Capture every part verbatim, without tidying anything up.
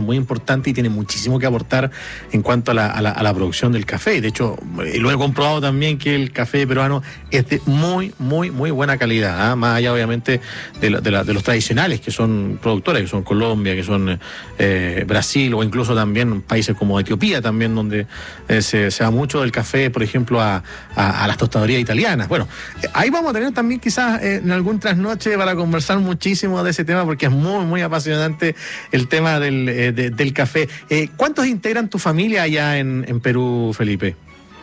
es muy importante y tiene muchísimo que aportar en cuanto a la, a la, a la producción del café. Y de hecho, lo he comprobado también que el café peruano es de muy, muy, muy buena calidad, ¿eh? Más allá obviamente de, la, de, la, de los tradicionales que son productores, que son Colombia, que son eh, Brasil, o incluso también países como Etiopía también, donde eh, se, se da mucho del café, por ejemplo, a, a, a las tostadorías italianas. Bueno, ahí vamos a tener también quizás eh, en algún trasnoche para conversar muchísimo de ese tema, porque es muy, muy apasionante el tema del, eh, de, del café. Eh, ¿Cuántos integran tu familia allá en, en Perú, Felipe?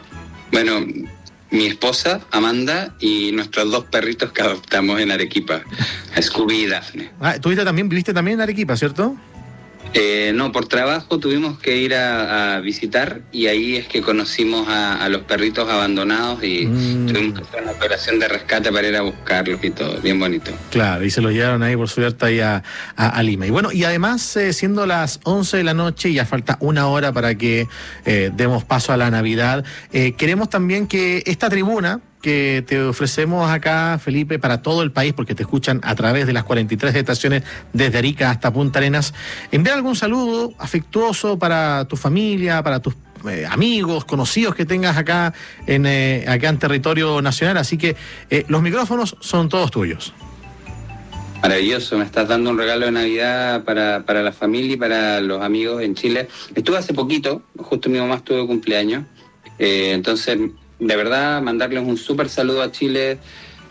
Bueno, mi esposa, Amanda, y nuestros dos perritos que adoptamos en Arequipa, Scooby y Daphne. Ah, ¿tú viste también, viviste también en Arequipa, cierto? Eh, no, por trabajo tuvimos que ir a, a visitar, y ahí es que conocimos a, a los perritos abandonados y mm. tuvimos que hacer una operación de rescate para ir a buscarlos y todo, bien bonito. Claro, y se los llevaron ahí por suerte ahí a, a, a Lima. Y bueno, y además eh, siendo las once de la noche y ya falta una hora para que eh, demos paso a la Navidad, eh, queremos también que esta tribuna que te ofrecemos acá, Felipe, para todo el país, porque te escuchan a través de las cuarenta y tres estaciones desde Arica hasta Punta Arenas, enviar algún saludo afectuoso para tu familia, para tus eh, amigos, conocidos que tengas acá en, eh, acá en territorio nacional, así que eh, los micrófonos son todos tuyos. Maravilloso, me estás dando un regalo de Navidad para, para la familia y para los amigos en Chile. Estuve hace poquito, justo mi mamá estuvo de cumpleaños, eh, entonces... de verdad, mandarles un súper saludo a Chile.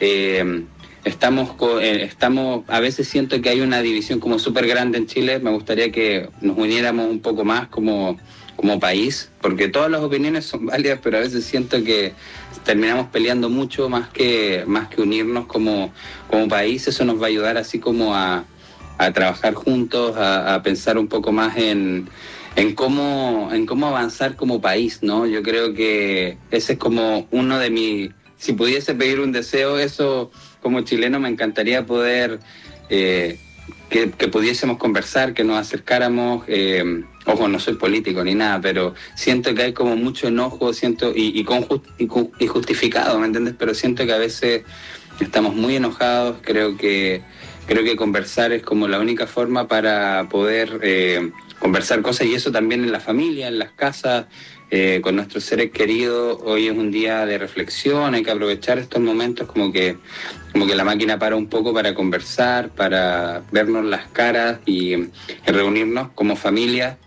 Eh, estamos, eh, estamos, a veces siento que hay una división como súper grande en Chile. Me gustaría que nos uniéramos un poco más como, como país, porque todas las opiniones son válidas, pero a veces siento que terminamos peleando mucho más que, más que unirnos como, como país. Eso nos va a ayudar así como a, a trabajar juntos, a, a pensar un poco más en... en cómo en cómo avanzar como país, ¿no? Yo creo que ese es como uno de mis... Si pudiese pedir un deseo, eso como chileno me encantaría poder... Eh, que, que pudiésemos conversar, que nos acercáramos... Eh, ojo, no soy político ni nada, pero siento que hay como mucho enojo, siento y, y, con just, y, y justificado, ¿me entiendes? Pero siento que a veces estamos muy enojados, creo que, creo que conversar es como la única forma para poder... Eh, conversar cosas, y eso también en la familia, en las casas, eh, con nuestros seres queridos. Hoy es un día de reflexión, hay que aprovechar estos momentos como que, como que la máquina para un poco para conversar, para vernos las caras y, y reunirnos como familia.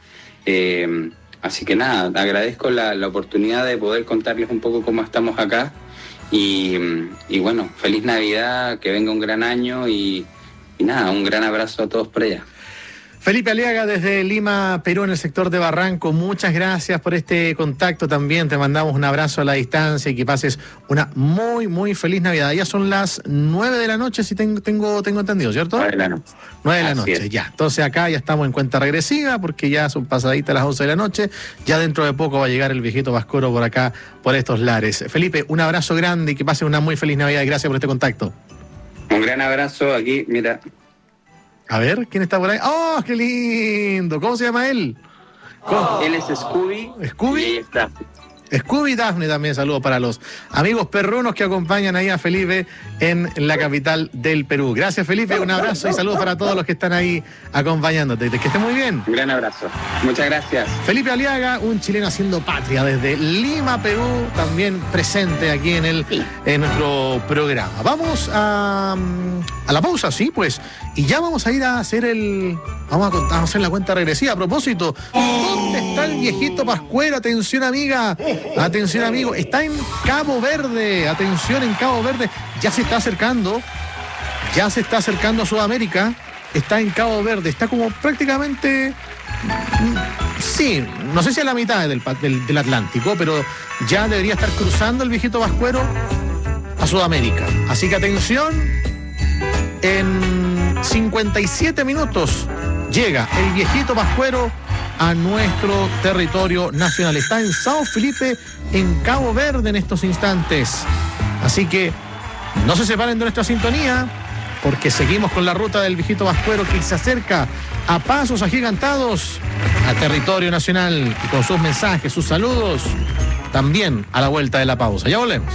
Eh, así que nada, agradezco la, la oportunidad de poder contarles un poco cómo estamos acá y, y bueno, feliz Navidad, que venga un gran año y, y nada, un gran abrazo a todos por allá. Felipe Aliaga desde Lima, Perú, en el sector de Barranco, muchas gracias por este contacto también, te mandamos un abrazo a la distancia y que pases una muy, muy feliz Navidad. Ya son las nueve de la noche, si tengo, tengo, tengo entendido, ¿cierto? Nueve de la noche. Nueve de la noche, ya. Entonces acá ya estamos en cuenta regresiva porque ya son pasaditas las once de la noche, ya dentro de poco va a llegar el viejito Vascoro por acá, por estos lares. Felipe, un abrazo grande y que pases una muy feliz Navidad y gracias por este contacto. Un gran abrazo aquí, mira... A ver, ¿quién está por ahí? ¡Oh, qué lindo! ¿Cómo se llama él? Oh. Él es Scooby. ¿Scooby? Y ahí está. Scooby y Daphne también, saludos para los amigos perrunos que acompañan ahí a Felipe en la capital del Perú. Gracias, Felipe, un abrazo y saludos para todos los que están ahí acompañándote. Que esté muy bien. Un gran abrazo. Muchas gracias. Felipe Aliaga, un chileno haciendo patria desde Lima, Perú, también presente aquí en, el, en nuestro programa. Vamos a, a la pausa, sí, pues, y ya vamos a ir a hacer el... Vamos a, a hacer la cuenta regresiva. A propósito, ¿dónde está el viejito Pascuero? Atención, amiga. Atención, amigo, está en Cabo Verde, atención, en Cabo Verde, ya se está acercando, ya se está acercando a Sudamérica, está en Cabo Verde, está como prácticamente, sí, no sé si a la mitad del, del, del Atlántico, pero ya debería estar cruzando el viejito Pascuero a Sudamérica. Así que atención, en cincuenta y siete minutos llega el viejito Pascuero a nuestro territorio nacional. Está en Sao Felipe, en Cabo Verde en estos instantes. Así que no se separen de nuestra sintonía, porque seguimos con la ruta del viejito Pascuero que se acerca a pasos agigantados a territorio nacional y con sus mensajes, sus saludos, también a la vuelta de la pausa. Ya volvemos.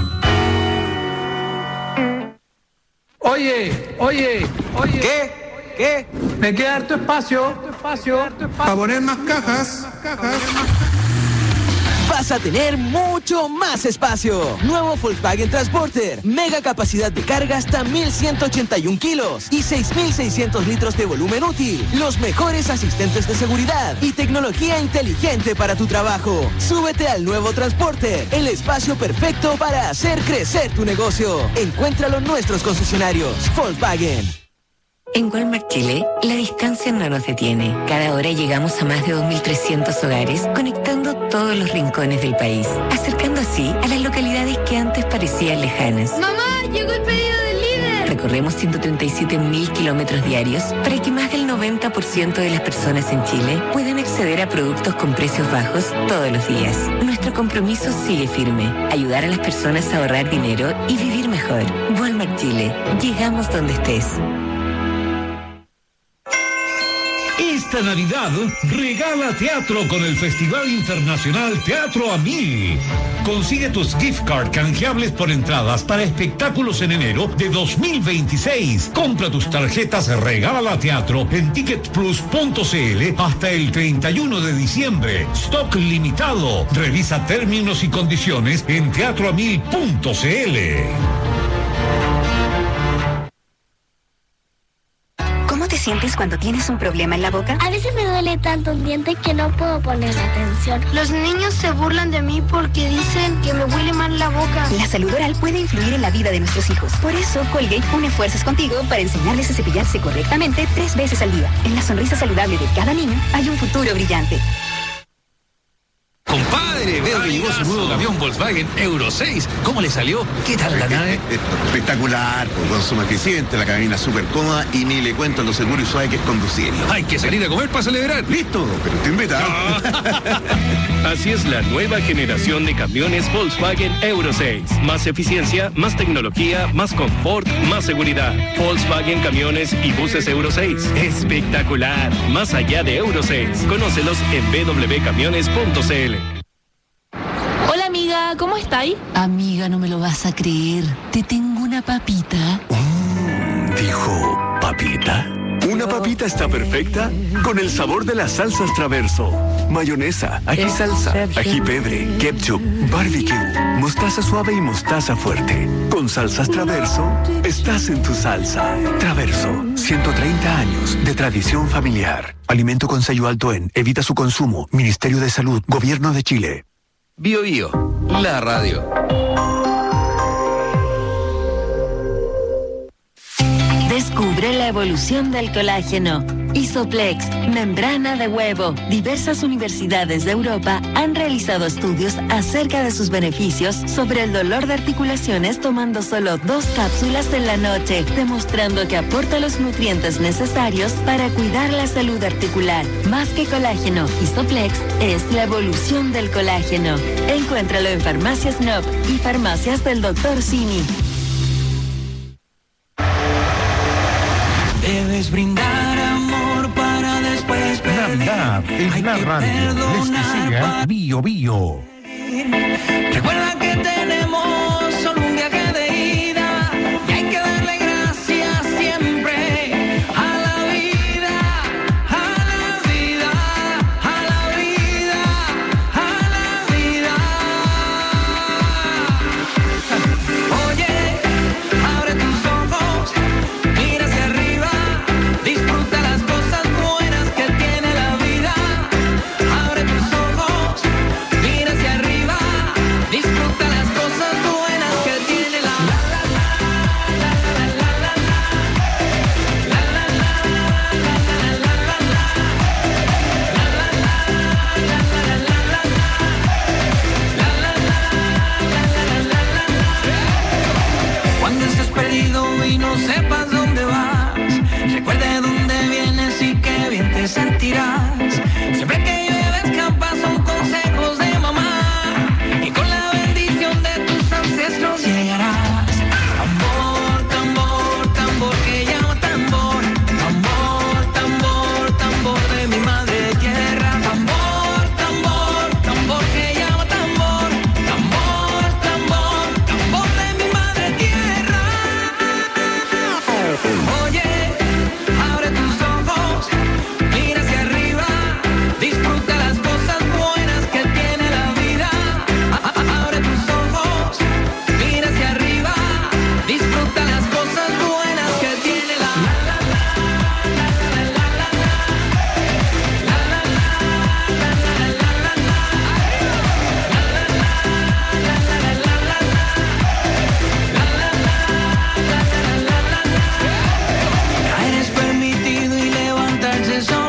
Oye, oye, oye. ¿Qué? ¿Qué? Me queda harto espacio, espacio, para poner más cajas, cajas. Vas a tener mucho más espacio. Nuevo Volkswagen Transporter. Mega capacidad de carga hasta mil ciento ochenta y un kilos y seis mil seiscientos litros de volumen útil. Los mejores asistentes de seguridad y tecnología inteligente para tu trabajo. Súbete al nuevo Transporter, el espacio perfecto para hacer crecer tu negocio. Encuéntralo en nuestros concesionarios. Volkswagen. En Walmart Chile, la distancia no nos detiene. Cada hora llegamos a más de dos mil trescientos hogares, conectando todos los rincones del país, acercando así a las localidades que antes parecían lejanas. ¡Mamá, llegó el pedido del líder! Recorremos ciento treinta y siete mil kilómetros diarios para que más del noventa por ciento de las personas en Chile puedan acceder a productos con precios bajos todos los días. Nuestro compromiso sigue firme, ayudar a las personas a ahorrar dinero y vivir mejor. Walmart Chile, llegamos donde estés. Esta Navidad, regala teatro con el Festival Internacional Teatro a Mil. Consigue tus gift card canjeables por entradas para espectáculos en enero de dos mil veintiséis. Compra tus tarjetas Regala Teatro en ticket plus punto c l hasta el treinta y uno de diciembre. Stock limitado. Revisa términos y condiciones en teatro a mil punto c l. ¿Cómo te sientes cuando tienes un problema en la boca? A veces me duele tanto un diente que no puedo poner atención. Los niños se burlan de mí porque dicen que me huele mal la boca. La salud oral puede influir en la vida de nuestros hijos. Por eso, Colgate une fuerzas contigo para enseñarles a cepillarse correctamente tres veces al día. En la sonrisa saludable de cada niño hay un futuro brillante. Compadre, veo que llegó su nuevo camión Volkswagen Euro seis. ¿Cómo le salió? ¿Qué tal la nave? Espectacular, con consumo eficiente, la cabina súper cómoda y ni le cuento lo seguro y suave que es conducirlo. Hay que salir a comer para celebrar. Listo, pero te invitado. Así es la nueva generación de camiones Volkswagen Euro seis. Más eficiencia, más tecnología, más confort, más seguridad. Volkswagen Camiones y Buses Euro seis. Espectacular. Más allá de Euro seis. Conócelos en w w w punto camiones punto c l. Hola amiga, ¿cómo estáis? Amiga, no me lo vas a creer. Te tengo una papita. Mm, dijo, ¿papita? Una papita está perfecta con el sabor de las salsas Traverso. Mayonesa, ají salsa, ají pebre, ketchup, barbecue, mostaza suave y mostaza fuerte. Con salsas Traverso, estás en tu salsa. Traverso, ciento treinta años de tradición familiar. Alimento con sello alto en, evita su consumo. Ministerio de Salud, Gobierno de Chile. Bio Bio, la radio. Descubre la evolución del colágeno. Isoplex, membrana de huevo. Diversas universidades de Europa han realizado estudios acerca de sus beneficios sobre el dolor de articulaciones tomando solo dos cápsulas en la noche, demostrando que aporta los nutrientes necesarios para cuidar la salud articular. Más que colágeno, Isoplex es la evolución del colágeno. Encuéntralo en Farmacias Nob y Farmacias del doctor Simi. Debes brindar amor para después perder. Navidad en la radio. Les que siga Bio Bio. Recuerda que tenemos solo un viaje de ida y hay que darle gracias siempre a la vida, a la vida, a la vida, a la vida. Oye, abre tus ojos, mira hacia arriba. Disfruta las cosas buenas que tiene la vida. Abre tus ojos, mira hacia arriba.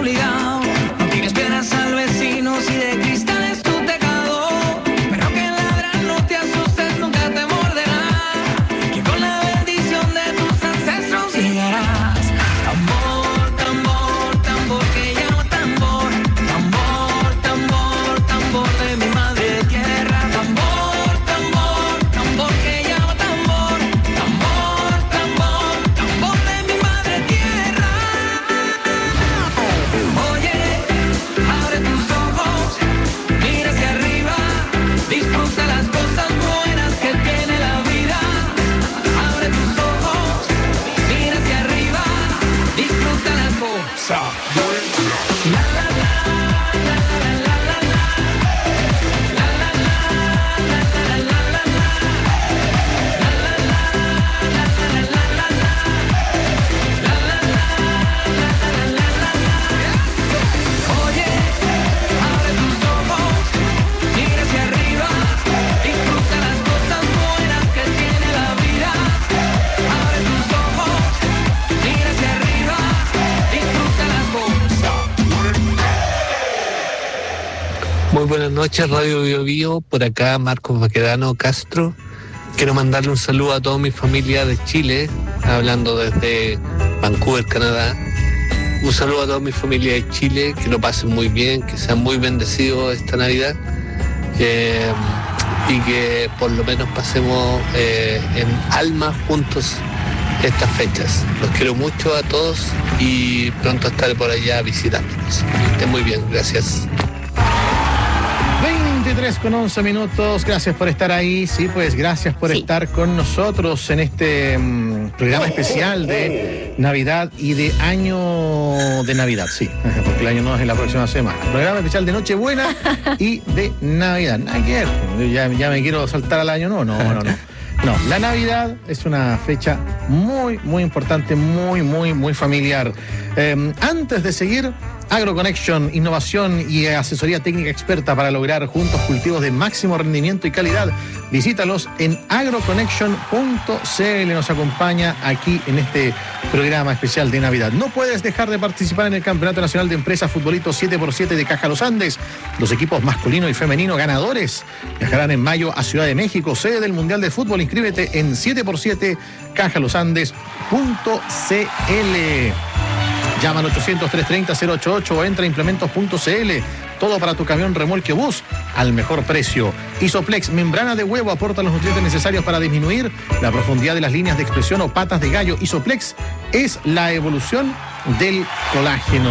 obligado. No tienes piedras al vecino si de cristal es tu tejado. Pero que ladran, no te asustes, nunca te morderá. Que con la bendición de tus ancestros llegarás. Tambor, tambor, tambor que llama tambor. Tambor, tambor, tambor de mi madre tierra. Tambor, tambor, tambor que llama tambor. Tambor, tambor, tambor de mi madre tierra. Oye, abre tus ojos, mira hacia arriba, disfruta las cosas buenas que tiene la vida. Abre tus ojos, mira hacia arriba, disfruta las cosas buenas. La la la, la la la la la, la la la, la la la la la, la la la, la la la la la, la la la, la la la la la. Oye, abre tus ojos, mira hacia arriba, disfruta las cosas buenas que tiene la vida. Abre tus ojos, mira hacia arriba, disfruta las cosas. Muy buenas noches, Radio Bio Bio, por acá Marcos Baquedano Castro. Quiero mandarle un saludo a toda mi familia de Chile, hablando desde Vancouver, Canadá. Un saludo a toda mi familia de Chile, que lo pasen muy bien, que sean muy bendecidos esta Navidad, eh, y que por lo menos pasemos eh, en alma juntos estas fechas. Los quiero mucho a todos y pronto estaré por allá visitándolos. Que estén muy bien, gracias. veintitrés con once minutos, gracias por estar ahí, sí, pues gracias por Sí. estar con nosotros en este mm, programa especial de Navidad y de Año de Navidad, sí, porque el año no es en la próxima semana. Programa especial de Nochebuena y de Navidad. Nada que ver, yo ya, ya me quiero saltar al año, no, no, no, no. No, la Navidad es una fecha muy, muy importante, muy, muy, muy familiar. Eh, antes de seguir, AgroConnection, innovación y asesoría técnica experta para lograr juntos cultivos de máximo rendimiento y calidad. Visítalos en agroconnection punto c l. Nos acompaña aquí en este programa especial de Navidad. No puedes dejar de participar en el Campeonato Nacional de Empresas Futbolito siete por siete de Caja Los Andes. Los equipos masculino y femenino ganadores viajarán en mayo a Ciudad de México, sede del Mundial de Fútbol. Inscríbete en siete por siete caja los andes punto c l. Llama al ochocientos, trescientos treinta, cero ochenta y ocho o entra a implementos punto c l. Todo para tu camión remolque o bus al mejor precio. Isoplex, membrana de huevo, aporta los nutrientes necesarios para disminuir la profundidad de las líneas de expresión o patas de gallo. Isoplex es la evolución del colágeno.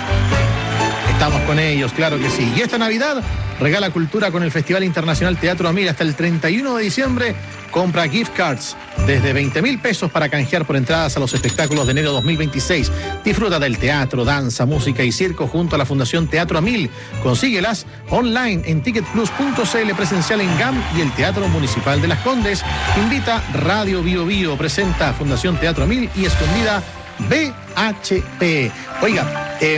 Estamos con ellos, claro que sí. Y esta Navidad regala cultura con el Festival Internacional Teatro Amil hasta el treinta y uno de diciembre. Compra gift cards desde veinte mil pesos para canjear por entradas a los espectáculos de enero dos mil veintiséis. Disfruta del teatro, danza, música y circo junto a la Fundación Teatro Amil. Consíguelas online en ticket plus punto c l, presencial en G A M y el Teatro Municipal de Las Condes. Invita Radio Bio Bio, presenta Fundación Teatro Amil y Escondida B H P. Oiga, eh,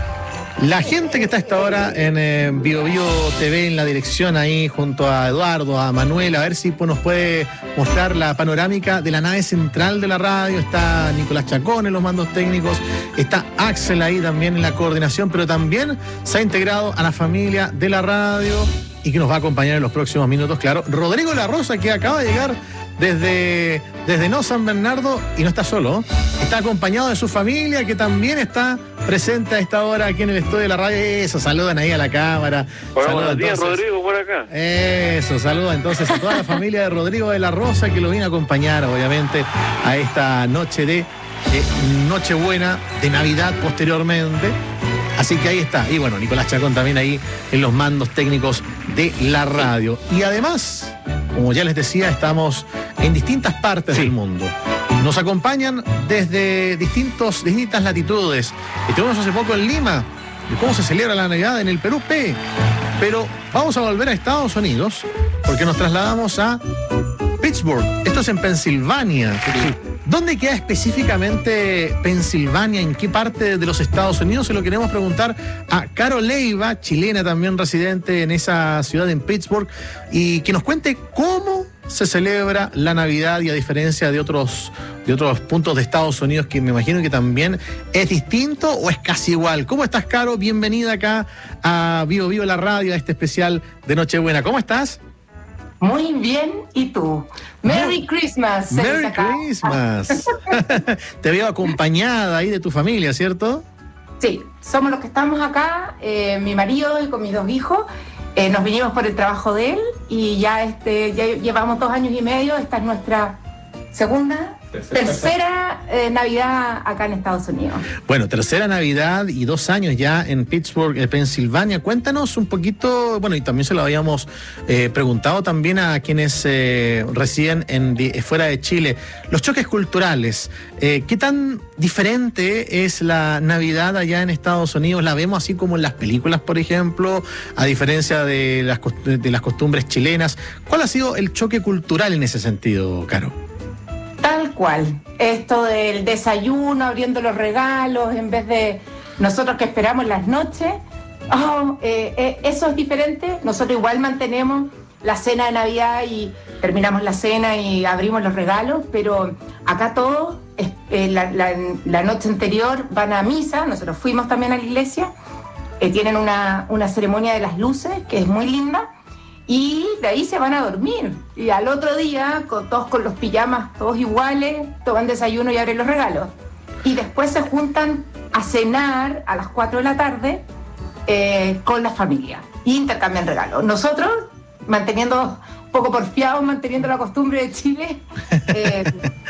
la gente que está a esta hora en eh, Bio Bio T V, en la dirección ahí, junto a Eduardo, a Manuel, a ver si pues, nos puede mostrar la panorámica de la nave central de la radio. Está Nicolás Chacón en los mandos técnicos, está Axel ahí también en la coordinación, pero también se ha integrado a la familia de la radio y que nos va a acompañar en los próximos minutos, claro, Rodrigo La Rosa, que acaba de llegar desde, desde No San Bernardo y no está solo, está acompañado de su familia, que también está presente a esta hora aquí en el estudio de la radio. Eso, saludan ahí a la cámara. Hola, Saluda, buenos días, entonces, Rodrigo, por acá. Eso, saluda entonces a toda la familia de Rodrigo de la Rosa, que lo viene a acompañar, obviamente, a esta noche de, de Nochebuena, de Navidad posteriormente. Así que ahí está. Y bueno, Nicolás Chacón también ahí en los mandos técnicos de la radio. Y además, como ya les decía, estamos en distintas partes sí. del mundo. Nos acompañan desde distintos, distintas latitudes. Estuvimos hace poco en Lima, de cómo se celebra la Navidad en el Perú P. Pero vamos a volver a Estados Unidos porque nos trasladamos a Pittsburgh. Esto es en Pensilvania. Sí. ¿Dónde queda específicamente Pensilvania? ¿En qué parte de los Estados Unidos? Se lo queremos preguntar a Caro Leiva, chilena también residente en esa ciudad, en Pittsburgh, y que nos cuente cómo se celebra la Navidad, y a diferencia de otros, de otros puntos de Estados Unidos, que me imagino que también es distinto o es casi igual. ¿Cómo estás, Caro? Bienvenida acá a Vivo Vivo la Radio, a este especial de Nochebuena. ¿Cómo estás? Muy bien, ¿y tú? Merry Christmas. Merry Christmas. Te veo acompañada ahí de tu familia, ¿cierto? Sí, somos los que estamos acá, eh, mi marido y con mis dos hijos. Eh, nos vinimos por el trabajo de él y ya, este, ya llevamos dos años y medio. Esta es nuestra segunda, tercera, tercera eh, Navidad acá en Estados Unidos. Bueno, tercera Navidad y dos años ya en Pittsburgh, eh, Pensilvania. Cuéntanos un poquito, bueno, y también se lo habíamos eh, preguntado también a quienes eh, residen en, de, fuera de Chile, los choques culturales. Eh, ¿Qué tan diferente es la Navidad allá en Estados Unidos? ¿La vemos así como en las películas, por ejemplo, a diferencia de las, de las costumbres chilenas? ¿Cuál ha sido el choque cultural en ese sentido, Caro? Tal cual, esto del desayuno, abriendo los regalos, en vez de nosotros que esperamos las noches, oh, eh, eh, eso es diferente. Nosotros igual mantenemos la cena de Navidad y terminamos la cena y abrimos los regalos, pero acá todos, eh, la, la, la noche anterior van a misa, nosotros fuimos también a la iglesia, eh, tienen una, una ceremonia de las luces que es muy linda, y de ahí se van a dormir. Y al otro día, con, todos con los pijamas, todos iguales, toman desayuno y abren los regalos. Y después se juntan a cenar a las cuatro de la tarde eh, con la familia. Y intercambian regalos. Nosotros, manteniendo, un poco porfiados, manteniendo la costumbre de Chile, eh,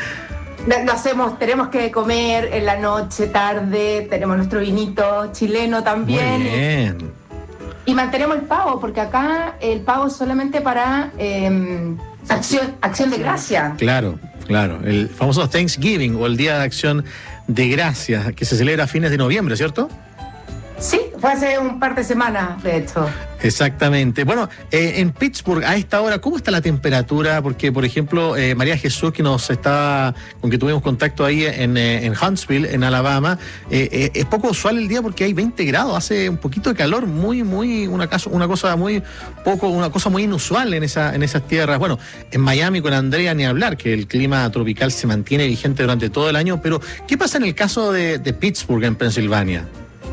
lo hacemos, tenemos que comer en la noche, tarde, tenemos nuestro vinito chileno también. Muy bien. Y mantenemos el pavo, porque acá el pavo es solamente para eh, acción, acción de gracia. Claro, claro. El famoso Thanksgiving, o el Día de Acción de Gracias, que se celebra a fines de noviembre, ¿cierto? Sí, fue hace un par de semanas, de hecho. Exactamente. Bueno, eh, en Pittsburgh, a esta hora, ¿cómo está la temperatura? Porque, por ejemplo, eh, María Jesús, que nos está, con que tuvimos contacto ahí en, eh, en Huntsville, en Alabama, eh, eh, es poco usual el día porque hay veinte grados, hace un poquito de calor, muy, muy, una, caso, una cosa muy poco, una cosa muy inusual en esa, en esas tierras. Bueno, en Miami con Andrea ni hablar, que el clima tropical se mantiene vigente durante todo el año, pero ¿qué pasa en el caso de, de Pittsburgh, en Pensilvania?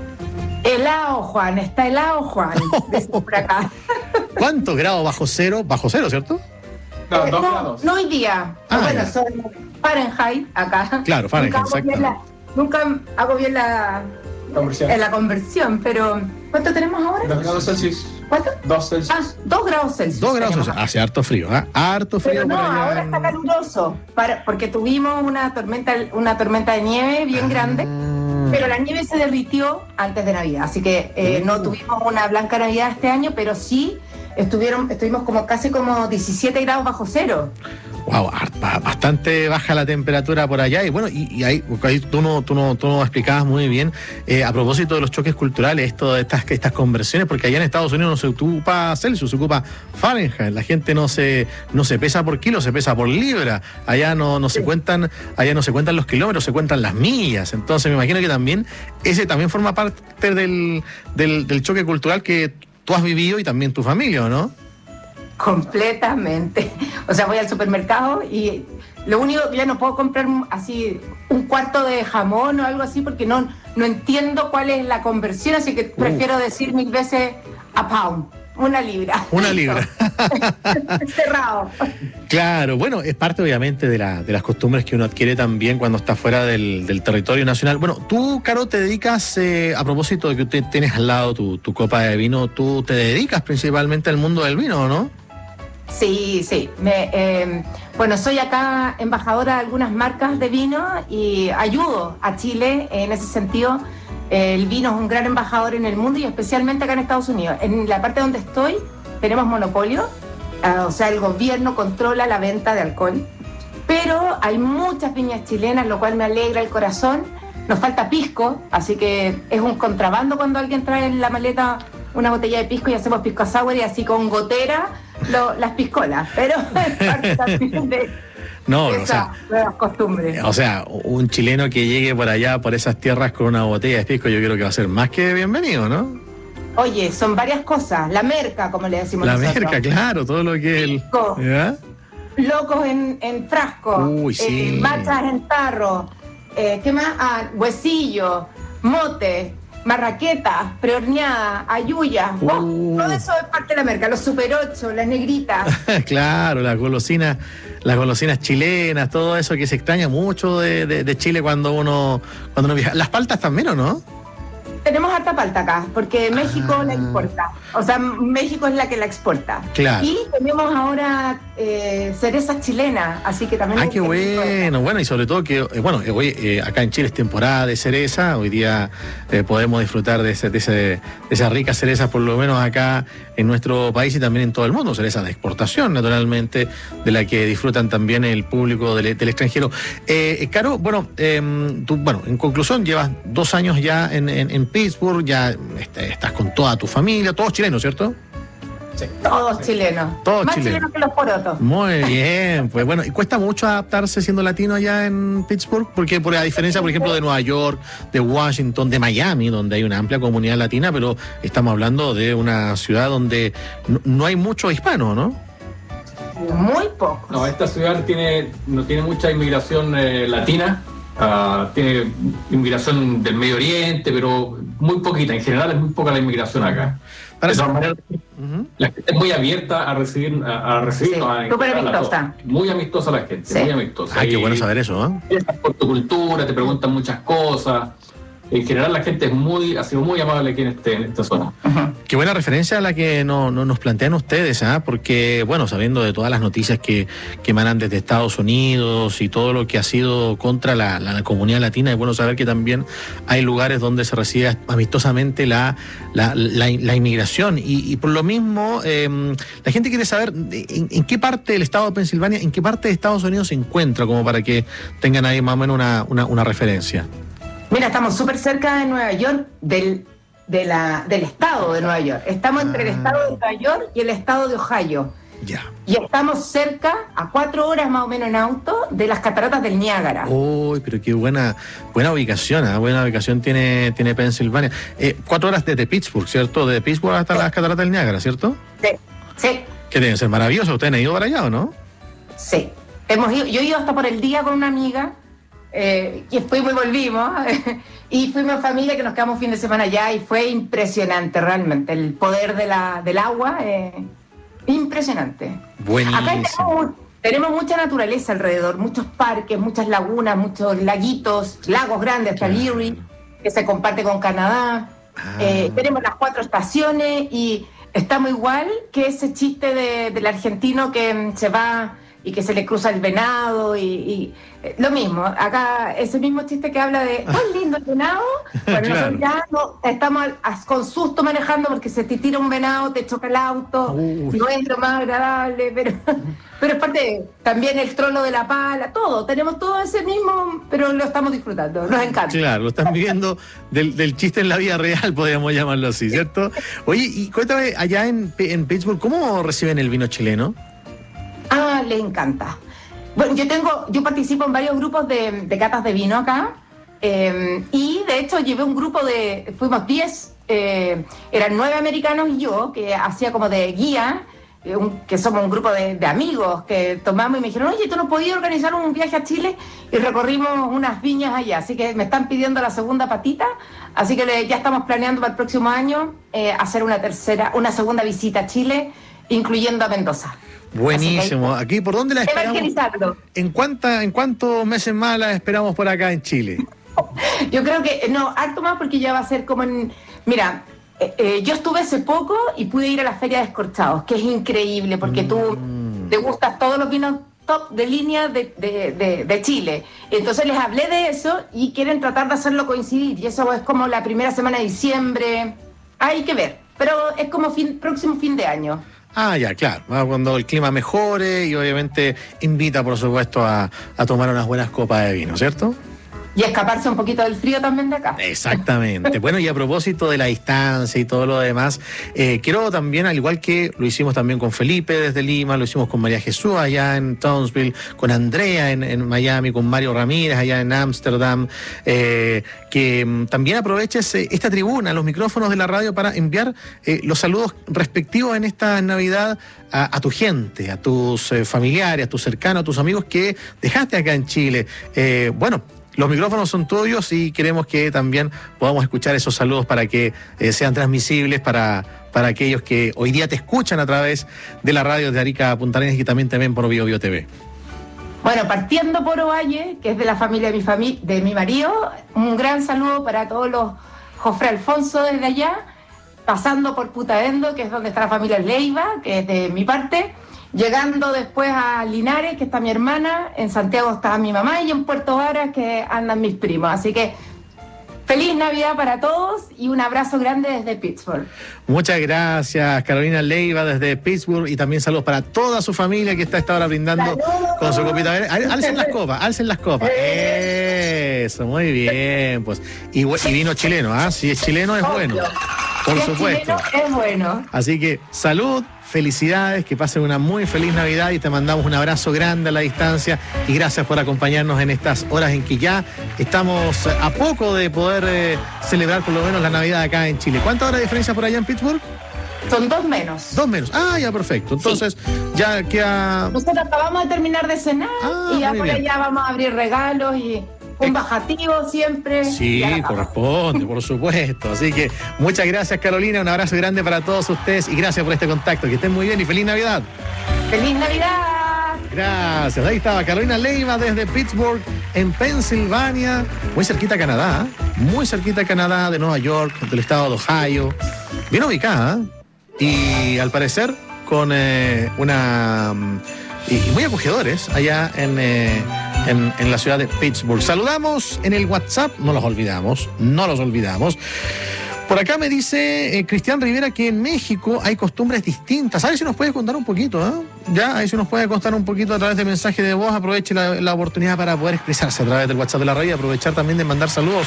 Helado, Juan, está helado, Juan, desde por acá. ¿Cuántos grados bajo cero? Bajo cero, ¿cierto? No, eh, no, no hoy día. Ah, bueno, ya. Son Fahrenheit acá. Claro, Fahrenheit, nunca hago bien la, nunca hago bien la conversión. En la conversión, pero ¿cuánto tenemos ahora? Dos grados Celsius. ¿Cuánto? Dos Celsius. Ah, dos grados Celsius. Dos grados Celsius. Hace harto frío, ¿eh? Harto frío. Pero no, por allá. Ahora está caluroso, para, porque tuvimos una tormenta, una tormenta de nieve bien ah. grande. Pero la nieve se derritió antes de Navidad, así que eh, no tuvimos una blanca Navidad este año, pero sí estuvieron, estuvimos como casi como diecisiete grados bajo cero. Wow, bastante baja la temperatura por allá. Y bueno, y, y ahí, ahí tú no, tú no, tú no explicabas muy bien eh, a propósito de los choques culturales, esto de estas, estas conversiones, porque allá en Estados Unidos no se ocupa Celsius, se ocupa Fahrenheit. La gente no se, no se pesa por kilo, se pesa por libra. Allá no, no se cuentan, allá no se cuentan los kilómetros, se cuentan las millas. Entonces me imagino que también ese también forma parte del, del, del choque cultural que tú has vivido y también tu familia, ¿no? Completamente. O sea, voy al supermercado y lo único, ya no puedo comprar así un cuarto de jamón o algo así porque no, no entiendo cuál es la conversión, así que prefiero uh. decir mil veces a pound, una libra. Una libra. Cerrado. Claro, bueno, es parte obviamente de, la, de las costumbres que uno adquiere también cuando está fuera del, del territorio nacional. Bueno, tú, Caro, te dedicas, eh, a propósito de que usted tienes al lado tu, tu copa de vino, tú te dedicas principalmente al mundo del vino, ¿no? Sí, sí. Me, eh, bueno, soy acá embajadora de algunas marcas de vino y ayudo a Chile en ese sentido. El vino es un gran embajador en el mundo y especialmente acá en Estados Unidos. En la parte donde estoy tenemos monopolio, uh, o sea, el gobierno controla la venta de alcohol, pero hay muchas viñas chilenas, lo cual me alegra el corazón. Nos falta pisco, así que es un contrabando cuando alguien trae en la maleta una botella de pisco y hacemos pisco sour y así con gotera lo, las piscolas, pero es parte también de no, esa o sea, nuevas costumbres. O sea, un chileno que llegue por allá, por esas tierras con una botella de pisco, yo creo que va a ser más que bienvenido, ¿no? Oye, son varias cosas, la merca, como le decimos la nosotros. La merca, claro, todo lo que es el... Pisco. ¿Ya? locos en, en frasco, Uy, sí. eh, machas en tarro, eh, ¿qué más? Ah, huesillo, mote, marraqueta, prehorneada, ayuya. Uh. Oh, todo eso es parte de la merca, los super ocho, las negritas. Claro, las golosinas, las golosinas chilenas, todo eso que se extraña mucho de, de, de Chile cuando uno, cuando uno viaja. Las paltas también, ¿o no? Tenemos harta palta acá, porque México Ah. la exporta. O sea, México es la que la exporta. Claro. Y tenemos ahora eh, cerezas chilenas, así que también... Ah, hay qué que- bueno, bueno, y sobre todo que, eh, bueno, eh, hoy eh, acá en Chile es temporada de cereza, hoy día eh, podemos disfrutar de, ese, de, ese, de esas ricas cerezas, por lo menos acá en nuestro país y también en todo el mundo, cerezas de exportación, naturalmente, de la que disfrutan también el público del, del extranjero. Eh, Caro, bueno, eh, tú, bueno, en conclusión, llevas dos años ya en, en, en Pittsburgh, ya este, estás con toda tu familia, todos chilenos, ¿cierto? Todos chilenos. Todos Más chilenos. chilenos que los porotos. Muy bien, pues bueno, ¿y cuesta mucho adaptarse siendo latino allá en Pittsburgh? Porque por a diferencia, por ejemplo, de Nueva York, de Washington, de Miami, donde hay una amplia comunidad latina, pero estamos hablando de una ciudad donde no, no hay mucho hispano, ¿no? Muy poco. No, esta ciudad tiene, no tiene mucha inmigración eh, latina, ah, tiene inmigración del Medio Oriente, pero muy poquita, en general es muy poca la inmigración acá. De todas maneras, la gente es muy abierta a recibir, a, a recibirnos. Sí, a súper invitarla a amistosa. todos. Muy amistosa la gente, Sí. muy amistosa. Ah, qué Y bueno saber eso, ¿eh? empiezan por tu cultura, te preguntan muchas cosas. En general la gente es muy, ha sido muy amable aquí en, este, en esta zona. Qué buena referencia a la que no, no nos plantean ustedes, ¿ah? Porque, bueno, sabiendo de todas las noticias que, que emanan desde Estados Unidos y todo lo que ha sido contra la, la, la comunidad latina, es bueno saber que también hay lugares donde se recibe amistosamente la, la, la, la inmigración. Y, y por lo mismo, eh, la gente quiere saber en, en qué parte del estado de Pensilvania, en qué parte de Estados Unidos se encuentra, como para que tengan ahí más o menos una, una, una referencia. Mira, estamos súper cerca de Nueva York, del, de la, del estado de Nueva York. Estamos entre el estado de Nueva York y el estado de Ohio. Ya. Y estamos cerca, a cuatro horas más o menos en auto, de las cataratas del Niágara. Uy, pero qué buena buena ubicación, ¿eh? Buena ubicación tiene, tiene Pensilvania. Eh, cuatro horas desde Pittsburgh, ¿cierto? De Pittsburgh hasta las cataratas del Niágara, ¿cierto? Sí, sí, Que deben ser maravillosos. ¿Ustedes han ido para allá o no? sí. Hemos ido, yo he ido hasta por el día con una amiga, eh, y fuimos y volvimos, y fuimos en familia que nos quedamos un fin de semana allá, y fue impresionante realmente, el poder de la, del agua, eh, impresionante. Buenísimo. Acá tenemos, tenemos mucha naturaleza alrededor, muchos parques, muchas lagunas, muchos laguitos, lagos grandes, hasta Claro. Erie, que se comparte con Canadá. Ah. Eh, tenemos las cuatro estaciones y estamos igual que ese chiste de, del argentino que mm, se va y que se le cruza el venado y, y, eh, lo mismo. Acá ese mismo chiste que habla de tan lindo el venado, bueno, Claro. nosotros ya no, estamos al- a- con susto manejando porque se te tira un venado, te choca el auto, Uy. no es lo más agradable, pero, pero es parte de- también el trolo de la pala, todo, tenemos todo ese mismo, pero lo estamos disfrutando, nos encanta. Claro, lo están viviendo del, del chiste en la vida real, podríamos llamarlo así, ¿cierto? Oye, y cuéntame, allá en, en Pittsburgh, ¿cómo reciben el vino chileno? Ah, le encanta. Bueno, yo tengo, yo participo en varios grupos de, de catas de vino acá, eh, y de hecho llevé un grupo de, fuimos diez, eh, eran nueve americanos y yo, que hacía como de guía, eh, un- que somos un grupo de, de amigos que tomamos y me dijeron, oye, ¿tú no podías organizar un viaje a Chile? Y recorrimos unas viñas allá, así que me están pidiendo la segunda patita, así que le- ya estamos planeando para el próximo año eh, hacer una tercera, una segunda visita a Chile, incluyendo a Mendoza. Buenísimo. Aquí, ¿por dónde la esperamos? Evangelizarlo. ¿En, cuánta, ¿En cuántos meses más la esperamos por acá en Chile? Yo creo que, no, harto más porque ya va a ser como en... Mira, eh, eh, yo estuve hace poco y pude ir a la Feria de Escorchados, que es increíble porque tú te gustas todos los vinos top de línea de, de, de, de Chile. Entonces les hablé de eso y quieren tratar de hacerlo coincidir. Y eso es como la primera semana de diciembre. Hay que ver, pero es como fin, próximo fin de año. Ah, ya, claro. Ah, cuando el clima mejore y obviamente invita, por supuesto, a, a tomar unas buenas copas de vino, ¿cierto? y escaparse un poquito del frío también de acá. Exactamente. Bueno, y a propósito de la distancia y todo lo demás, eh, quiero también, al igual que lo hicimos también con Felipe desde Lima, lo hicimos con María Jesús allá en Townsville, con Andrea en, en Miami, con Mario Ramírez allá en Ámsterdam, eh, que mm, también aproveches eh, esta tribuna, los micrófonos de la radio para enviar eh, los saludos respectivos en esta Navidad a, a tu gente, a tus eh, familiares, a tus cercanos, a tus amigos que dejaste acá en Chile. Eh, bueno, los micrófonos son tuyos y queremos que también podamos escuchar esos saludos para que eh, sean transmisibles para, para aquellos que hoy día te escuchan a través de la radio de Arica a Punta Arenas y también también por Bio Bio T V. Bueno, partiendo por Ovalle, que es de la familia de mi, fami- de mi marido, un gran saludo para todos los Jofre Alfonso desde allá, pasando por Putaendo, que es donde está la familia Leiva, que es de mi parte, llegando después a Linares, que está mi hermana, en Santiago está mi mamá y en Puerto Varas que andan mis primos. Así que feliz Navidad para todos y un abrazo grande desde Pittsburgh. Muchas gracias, Carolina Leiva desde Pittsburgh, y también saludos para toda su familia que está a esta hora brindando ¡saludos! Con su copita. A ver, alcen las copas, alcen las copas. Eso, muy bien, pues. Y, y vino chileno, ¿ah? Si es chileno es bueno, por si supuesto. Es chileno es bueno. Así que salud. Felicidades, que pasen una muy feliz Navidad y te mandamos un abrazo grande a la distancia y gracias por acompañarnos en estas horas en que ya estamos a poco de poder eh, celebrar por lo menos la Navidad acá en Chile. ¿Cuántas horas de diferencia por allá en Pittsburgh? Son dos menos. Dos menos. Ah, ya, perfecto. Entonces, sí. ya queda... Nosotros acabamos de terminar de cenar ah, y ya por allá vamos a abrir regalos y... un bajativo siempre. Sí, corresponde, por supuesto. Así que muchas gracias, Carolina. Un abrazo grande para todos ustedes y gracias por este contacto. Que estén muy bien y feliz Navidad. ¡Feliz Navidad! Gracias. Ahí estaba Carolina Leiva desde Pittsburgh, en Pensilvania, muy cerquita a Canadá, muy cerquita a Canadá, de Nueva York, del estado de Ohio. Bien ubicada, ¿eh? Y al parecer con eh, una... Y, y muy acogedores allá en... Eh, En, en la ciudad de Pittsburgh. Saludamos en el WhatsApp, no los olvidamos, no los olvidamos. Por acá me dice eh, Cristian Rivera que en México hay costumbres distintas. A ver si nos puede contar un poquito, ¿eh? Ya, a ver si nos puede contar un poquito a través de mensaje de voz. Aproveche la, la oportunidad para poder expresarse a través del WhatsApp de la radio y aprovechar también de mandar saludos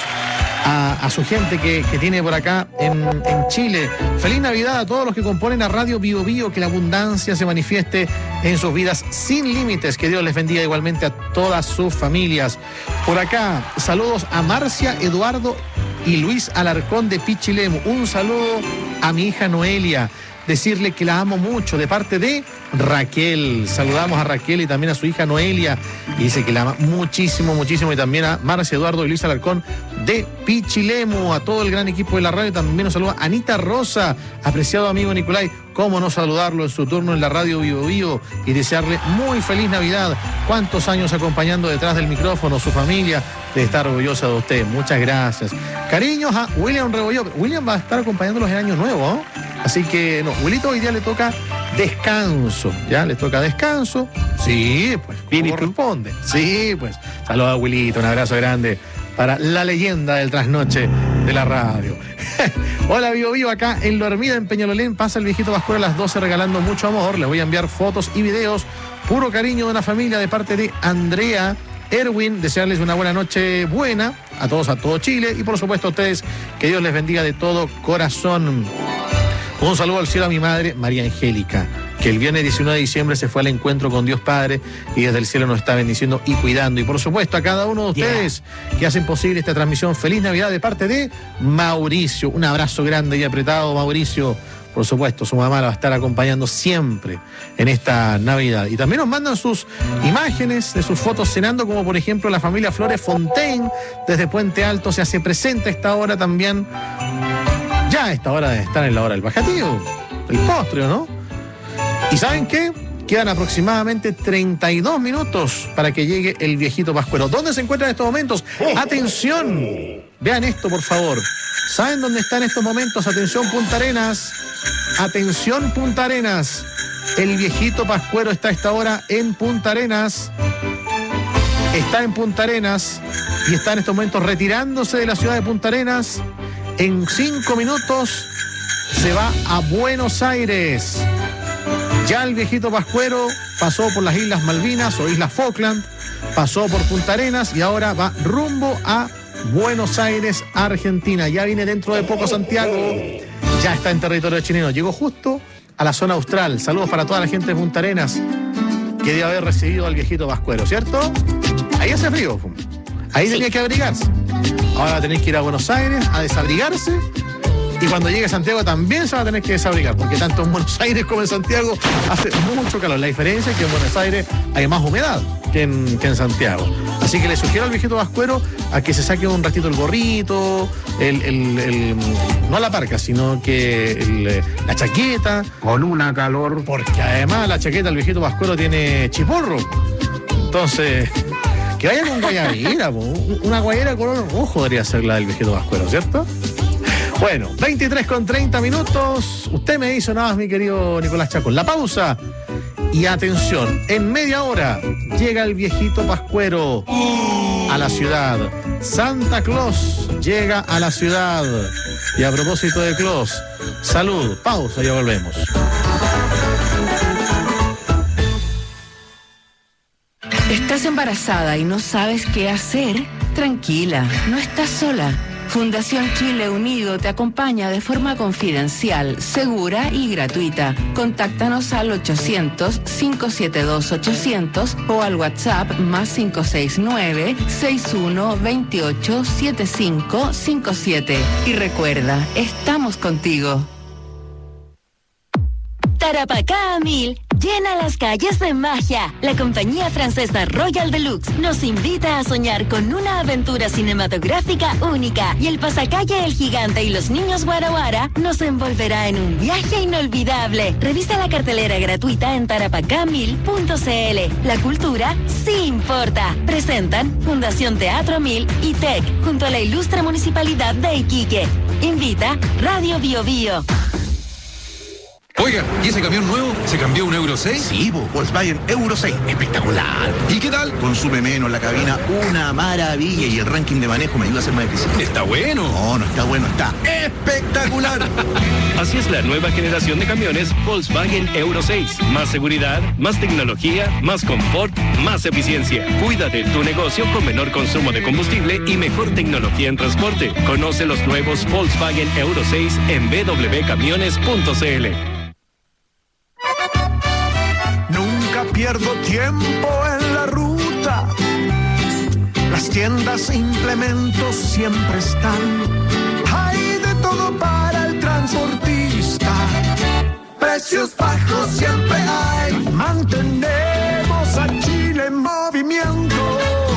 a, a su gente que, que tiene por acá en, en Chile. Feliz Navidad a todos los que componen a Radio Bio Bio, que la abundancia se manifieste en sus vidas sin límites. Que Dios les bendiga igualmente a todas sus familias. Por acá, saludos a Marcia, Eduardo y Luis Alarcón de Pichilemu. Un saludo a mi hija Noelia. Decirle que la amo mucho de parte de Raquel. Saludamos a Raquel y también a su hija Noelia. Y dice que la ama muchísimo, muchísimo. Y también a Marcia, Eduardo y Luis Alarcón de Pichilemu. A todo el gran equipo de la radio. También nos saluda Anita Rosa, apreciado amigo Nicolai. Cómo no saludarlo en su turno en la radio Bio Bio y desearle muy feliz Navidad. Cuántos años acompañando detrás del micrófono, su familia, de estar orgullosa de usted. Muchas gracias. Cariños a William Rebolló. William va a estar acompañándolos en Año Nuevo, ¿no? Así que, no, Wilito hoy día le toca descanso, ¿ya? Le toca descanso. Sí, pues, como corresponde. Sí, pues. Saludos a Wilito, un abrazo grande para la leyenda del trasnoche de la radio. Hola, Bio Bio, acá en Lo Hermida, en Peñalolén. Pasa el viejito Pascual a las doce regalando mucho amor. Les voy a enviar fotos y videos. Puro cariño de una familia de parte de Andrea, Erwin. Desearles una buena noche buena a todos, a todo Chile. Y por supuesto a ustedes, que Dios les bendiga de todo corazón. Un saludo al cielo a mi madre, María Angélica, que el viernes diecinueve de diciembre se fue al encuentro con Dios Padre y desde el cielo nos está bendiciendo y cuidando. Y por supuesto a cada uno de ustedes yeah. que hacen posible esta transmisión. Feliz Navidad de parte de Mauricio. Un abrazo grande y apretado, Mauricio. Por supuesto, su mamá la va a estar acompañando siempre en esta Navidad. Y también nos mandan sus imágenes de sus fotos cenando, como por ejemplo la familia Flores Fontaine desde Puente Alto se hace presente a esta hora también. Ya a esta hora de estar en la hora del bajativo, el postre, ¿no? ¿Y saben qué? Quedan aproximadamente treinta y dos minutos para que llegue el viejito Pascuero. ¿Dónde se encuentra en estos momentos? ¡Atención! Vean esto, por favor. ¿Saben dónde está en estos momentos? Atención, Punta Arenas. Atención, Punta Arenas. El viejito Pascuero está a esta hora en Punta Arenas. Está en Punta Arenas y está en estos momentos retirándose de la ciudad de Punta Arenas. En cinco minutos se va a Buenos Aires. Ya el viejito Pascuero pasó por las Islas Malvinas o Islas Falkland, pasó por Punta Arenas y ahora va rumbo a Buenos Aires, Argentina. Ya viene dentro de poco Santiago, ya está en territorio chileno. Llegó justo a la zona austral. Saludos para toda la gente de Punta Arenas que debe haber recibido al viejito Pascuero, ¿cierto? Ahí hace frío, ahí sí. Tenía que abrigarse. Ahora tenéis que ir a Buenos Aires a desabrigarse. Y cuando llegue a Santiago también se va a tener que desabrigar, porque tanto en Buenos Aires como en Santiago hace mucho calor. La diferencia es que en Buenos Aires hay más humedad que en, que en Santiago. Así que le sugiero al viejito Pascuero a que se saque un ratito el gorrito, el, el, el no la parca, sino que el, la chaqueta. Con una calor. Porque además la chaqueta del viejito Pascuero tiene chiporro. Entonces, que vaya con guayabera, una guayabera color rojo debería ser la del viejito Pascuero, ¿cierto? Bueno, veintitrés con treinta minutos. Usted me hizo nada más, mi querido Nicolás Chacón. La pausa. Y atención, en media hora llega el viejito Pascuero a la ciudad. Santa Claus llega a la ciudad. Y a propósito de Claus, salud, pausa, ya volvemos. ¿Estás embarazada y no sabes qué hacer? Tranquila, no estás sola. Fundación Chile Unido te acompaña de forma confidencial, segura y gratuita. Contáctanos al ochocientos, cinco siete dos, ochocientos o al WhatsApp más cinco seis nueve, seis uno dos ocho, siete cinco cinco siete. Y recuerda, estamos contigo. Tarapacá a mil. Llena las calles de magia. La compañía francesa Royal Deluxe nos invita a soñar con una aventura cinematográfica única. Y el pasacalle El Gigante y los Niños Guara Guara nos envolverá en un viaje inolvidable. Revisa la cartelera gratuita en tarapacá mil punto c l. La cultura sí importa. Presentan Fundación Teatro Mil y T E C junto a la ilustre Municipalidad de Iquique. Invita Radio Bio Bio. Oiga, ¿y ese camión nuevo se cambió a un Euro seis? Sí, bo, Volkswagen Euro seis, espectacular. ¿Y qué tal? Consume menos la cabina, una maravilla, y el ranking de manejo me ayuda a ser más eficiente. ¿Está bueno? No, no está bueno, está espectacular. Así es la nueva generación de camiones Volkswagen Euro seis. Más seguridad, más tecnología, más confort, más eficiencia. Cuida de tu negocio con menor consumo de combustible y mejor tecnología en transporte. Conoce los nuevos Volkswagen Euro seis en b w camiones punto c l. Nunca pierdo tiempo en la ruta. Las tiendas e implementos siempre están. Hay de todo para el transportista. Precios bajos siempre hay. Mantenemos a Chile en movimiento.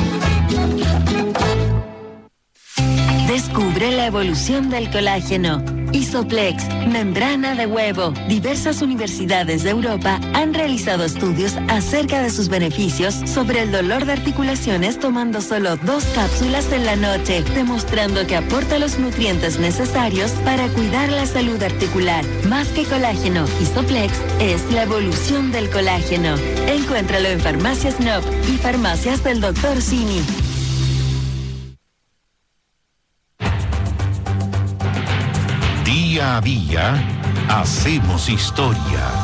Descubre la evolución del colágeno. Isoplex, membrana de huevo. Diversas universidades de Europa han realizado estudios acerca de sus beneficios sobre el dolor de articulaciones tomando solo dos cápsulas en la noche, demostrando que aporta los nutrientes necesarios para cuidar la salud articular. Más que colágeno, Isoplex es la evolución del colágeno. Encuéntralo en Farmacias N O P y Farmacias del doctor Simi. Día a día, hacemos historia.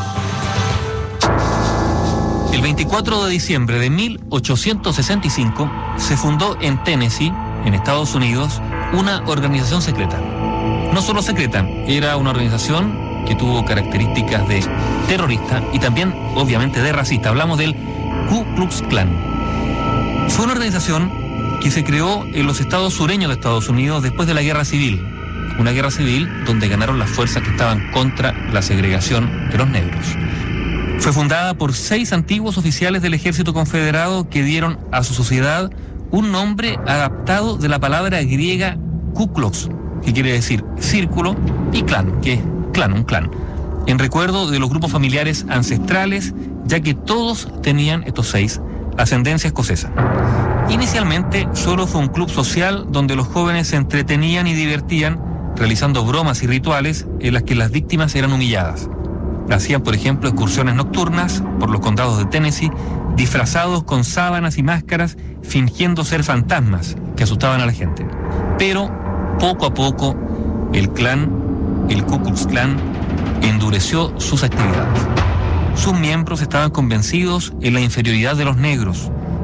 El veinticuatro de diciembre de mil ochocientos sesenta y cinco se fundó en Tennessee, en Estados Unidos, una organización secreta. No solo secreta, era una organización que tuvo características de terrorista y también, obviamente, de racista. Hablamos del Ku Klux Klan. Fue una organización que se creó en los estados sureños de Estados Unidos después de la Guerra Civil. Una guerra civil donde ganaron las fuerzas que estaban contra la segregación de los negros. Fue fundada por seis antiguos oficiales del ejército confederado que dieron a su sociedad un nombre adaptado de la palabra griega Ku Klux, que quiere decir círculo, y clan, que es clan, un clan, en recuerdo de los grupos familiares ancestrales, ya que todos tenían, estos seis, ascendencia escocesa. Inicialmente solo fue un club social donde los jóvenes se entretenían y divertían realizando bromas y rituales en las que las víctimas eran humilladas. Hacían, por ejemplo, excursiones nocturnas por los condados de Tennessee, disfrazados con sábanas y máscaras, fingiendo ser fantasmas que asustaban a la gente. Pero, poco a poco, el clan, el Ku Klux Klan, endureció sus actividades. Sus miembros estaban convencidos en la inferioridad de los negros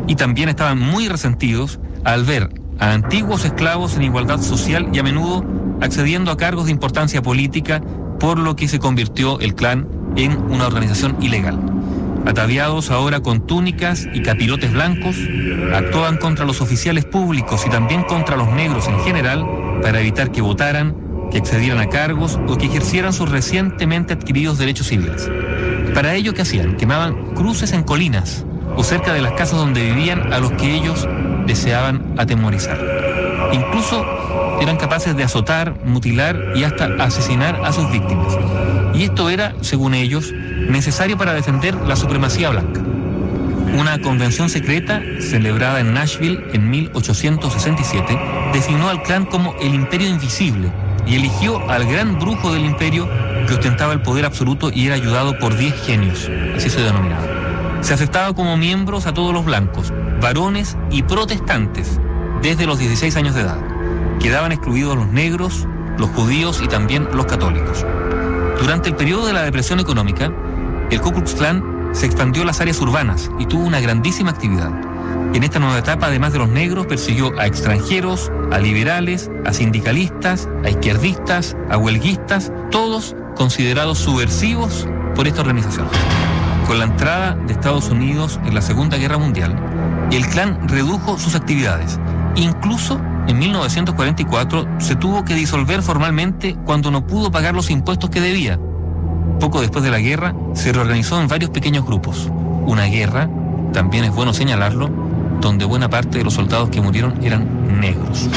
Y también estaban muy resentidos al ver a antiguos esclavos en igualdad social y a menudo accediendo a cargos de importancia política, por lo que se convirtió el clan en una organización ilegal. Ataviados ahora con túnicas y capirotes blancos, actuaban contra los oficiales públicos y también contra los negros en general para evitar que votaran, que accedieran a cargos o que ejercieran sus recientemente adquiridos derechos civiles. Para ello, ¿qué hacían? Quemaban cruces en colinas o cerca de las casas donde vivían a los que ellos deseaban atemorizar. Incluso eran capaces de azotar, mutilar y hasta asesinar a sus víctimas. Y esto era, según ellos, necesario para defender la supremacía blanca. Una convención secreta, celebrada en Nashville en mil ochocientos sesenta y siete, designó al clan como el Imperio Invisible y eligió al gran brujo del imperio que ostentaba el poder absoluto y era ayudado por diez genios, así se denominaba. Se aceptaba como miembros a todos los blancos, varones y protestantes, desde los dieciséis años de edad. Quedaban excluidos los negros, los judíos y también los católicos. Durante el periodo de la depresión económica, el Ku Klux Klan se expandió a las áreas urbanas y tuvo una grandísima actividad. En esta nueva etapa, además de los negros, persiguió a extranjeros, a liberales, a sindicalistas, a izquierdistas, a huelguistas, todos considerados subversivos por esta organización. Con la entrada de Estados Unidos en la Segunda Guerra Mundial, el Klan redujo sus actividades. Incluso en mil novecientos cuarenta y cuatro se tuvo que disolver formalmente cuando no pudo pagar los impuestos que debía. Poco después de la guerra, se reorganizó en varios pequeños grupos. Una guerra, también es bueno señalarlo, donde buena parte de los soldados que murieron eran negros.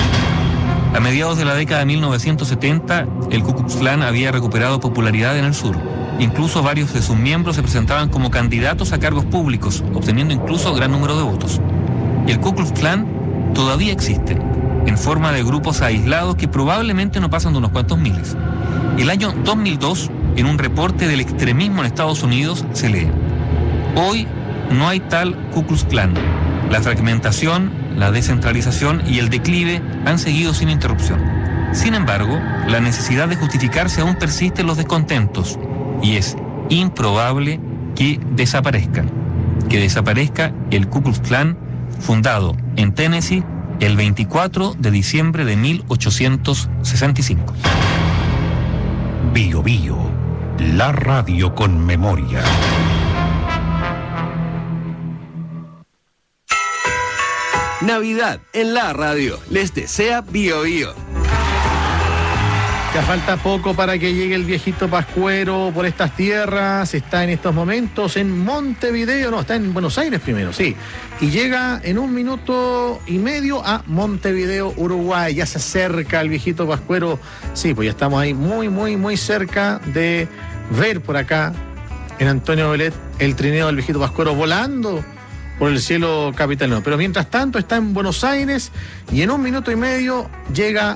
A mediados de la década de mil novecientos setenta, el Ku Klux Klan había recuperado popularidad en el sur. Incluso varios de sus miembros se presentaban como candidatos a cargos públicos, obteniendo incluso gran número de votos. El Ku Klux Klan todavía existe, en forma de grupos aislados que probablemente no pasan de unos cuantos miles. El año dos mil dos, en un reporte del extremismo en Estados Unidos, se lee: hoy no hay tal Ku Klux Klan. La fragmentación, la descentralización y el declive han seguido sin interrupción. Sin embargo, la necesidad de justificarse aún persiste en los descontentos y es improbable que desaparezcan. Que desaparezca el Ku Klux Klan, fundado en Tennessee el veinticuatro de diciembre de mil ochocientos sesenta y cinco. Bio Bio, la radio con memoria. Navidad en la radio. Les desea Bio Bio. Ya falta poco para que llegue el viejito Pascuero por estas tierras. Está en estos momentos en Montevideo, no, está en Buenos Aires primero, sí. Y llega en un minuto y medio a Montevideo, Uruguay. Ya se acerca el viejito Pascuero. Sí, pues ya estamos ahí muy, muy, muy cerca de ver por acá en Antonio Belet el trineo del viejito Pascuero volando por el cielo capitalino. Pero mientras tanto está en Buenos Aires y en un minuto y medio llega,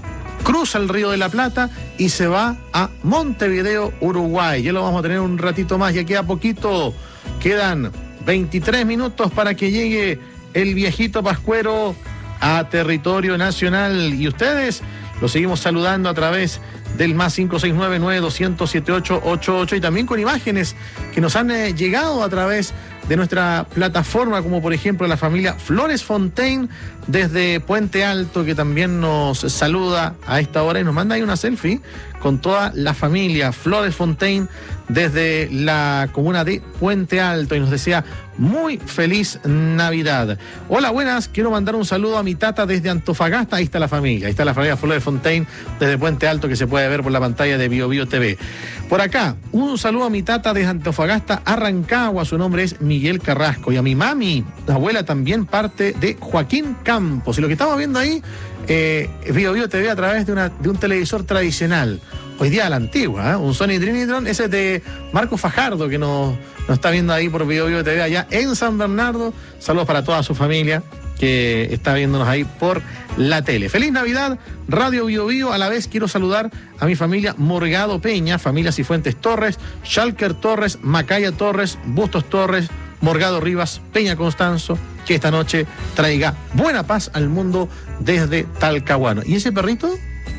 cruza el Río de la Plata y se va a Montevideo, Uruguay. Ya lo vamos a tener un ratito más, ya queda poquito. Quedan veintitrés minutos para que llegue el viejito Pascuero a territorio nacional. Y ustedes lo seguimos saludando a través del más cinco seis nueve, nueve dos cero cero, siete ocho ocho ocho y también con imágenes que nos han eh, llegado a través de nuestra plataforma, como por ejemplo la familia Flores Fontaine desde Puente Alto, que también nos saluda a esta hora y nos manda ahí una selfie con toda la familia Flores Fontaine desde la comuna de Puente Alto y nos desea muy feliz Navidad. Hola, buenas, quiero mandar un saludo a mi tata desde Antofagasta. Ahí está la familia, ahí está la familia Flores Fontaine desde Puente Alto, que se puede ver por la pantalla de Bio Bio T V. Por acá, un saludo a mi tata desde Antofagasta a Rancagua, su nombre es Miguel Carrasco, y a mi mami, la abuela, también parte de Joaquín Campos. Y lo que estamos viendo ahí, eh, Bio Bio T V a través de, una, de un televisor tradicional, hoy día a la antigua, ¿eh? Un Sony Trinitron, ese es de Marco Fajardo, que nos, nos está viendo ahí por Bio Bio T V allá en San Bernardo. Saludos para toda su familia que está viéndonos ahí por la tele. Feliz Navidad, Radio Bio Bio. A la vez quiero saludar a mi familia Morgado Peña, familia Cifuentes Torres, Schalker Torres, Macaya Torres, Bustos Torres, Morgado Rivas, Peña Constanzo, que esta noche traiga buena paz al mundo desde Talcahuano. ¿Y ese perrito?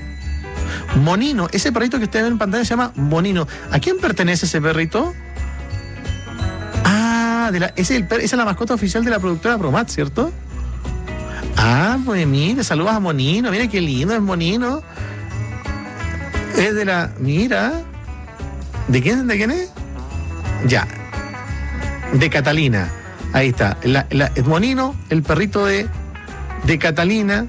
Monino, ese perrito que ustedes ven en pantalla se llama Monino. ¿A quién pertenece ese perrito? Ah, Ah, de la, ese es el, esa es la mascota oficial de la productora Promat, ¿cierto? Ah, pues mire, saludos a Monino, mira qué lindo es Monino. Es de la, mira, ¿de quién, de quién es? Ya, de Catalina, ahí está, la, la, el Monino, el perrito de, de Catalina.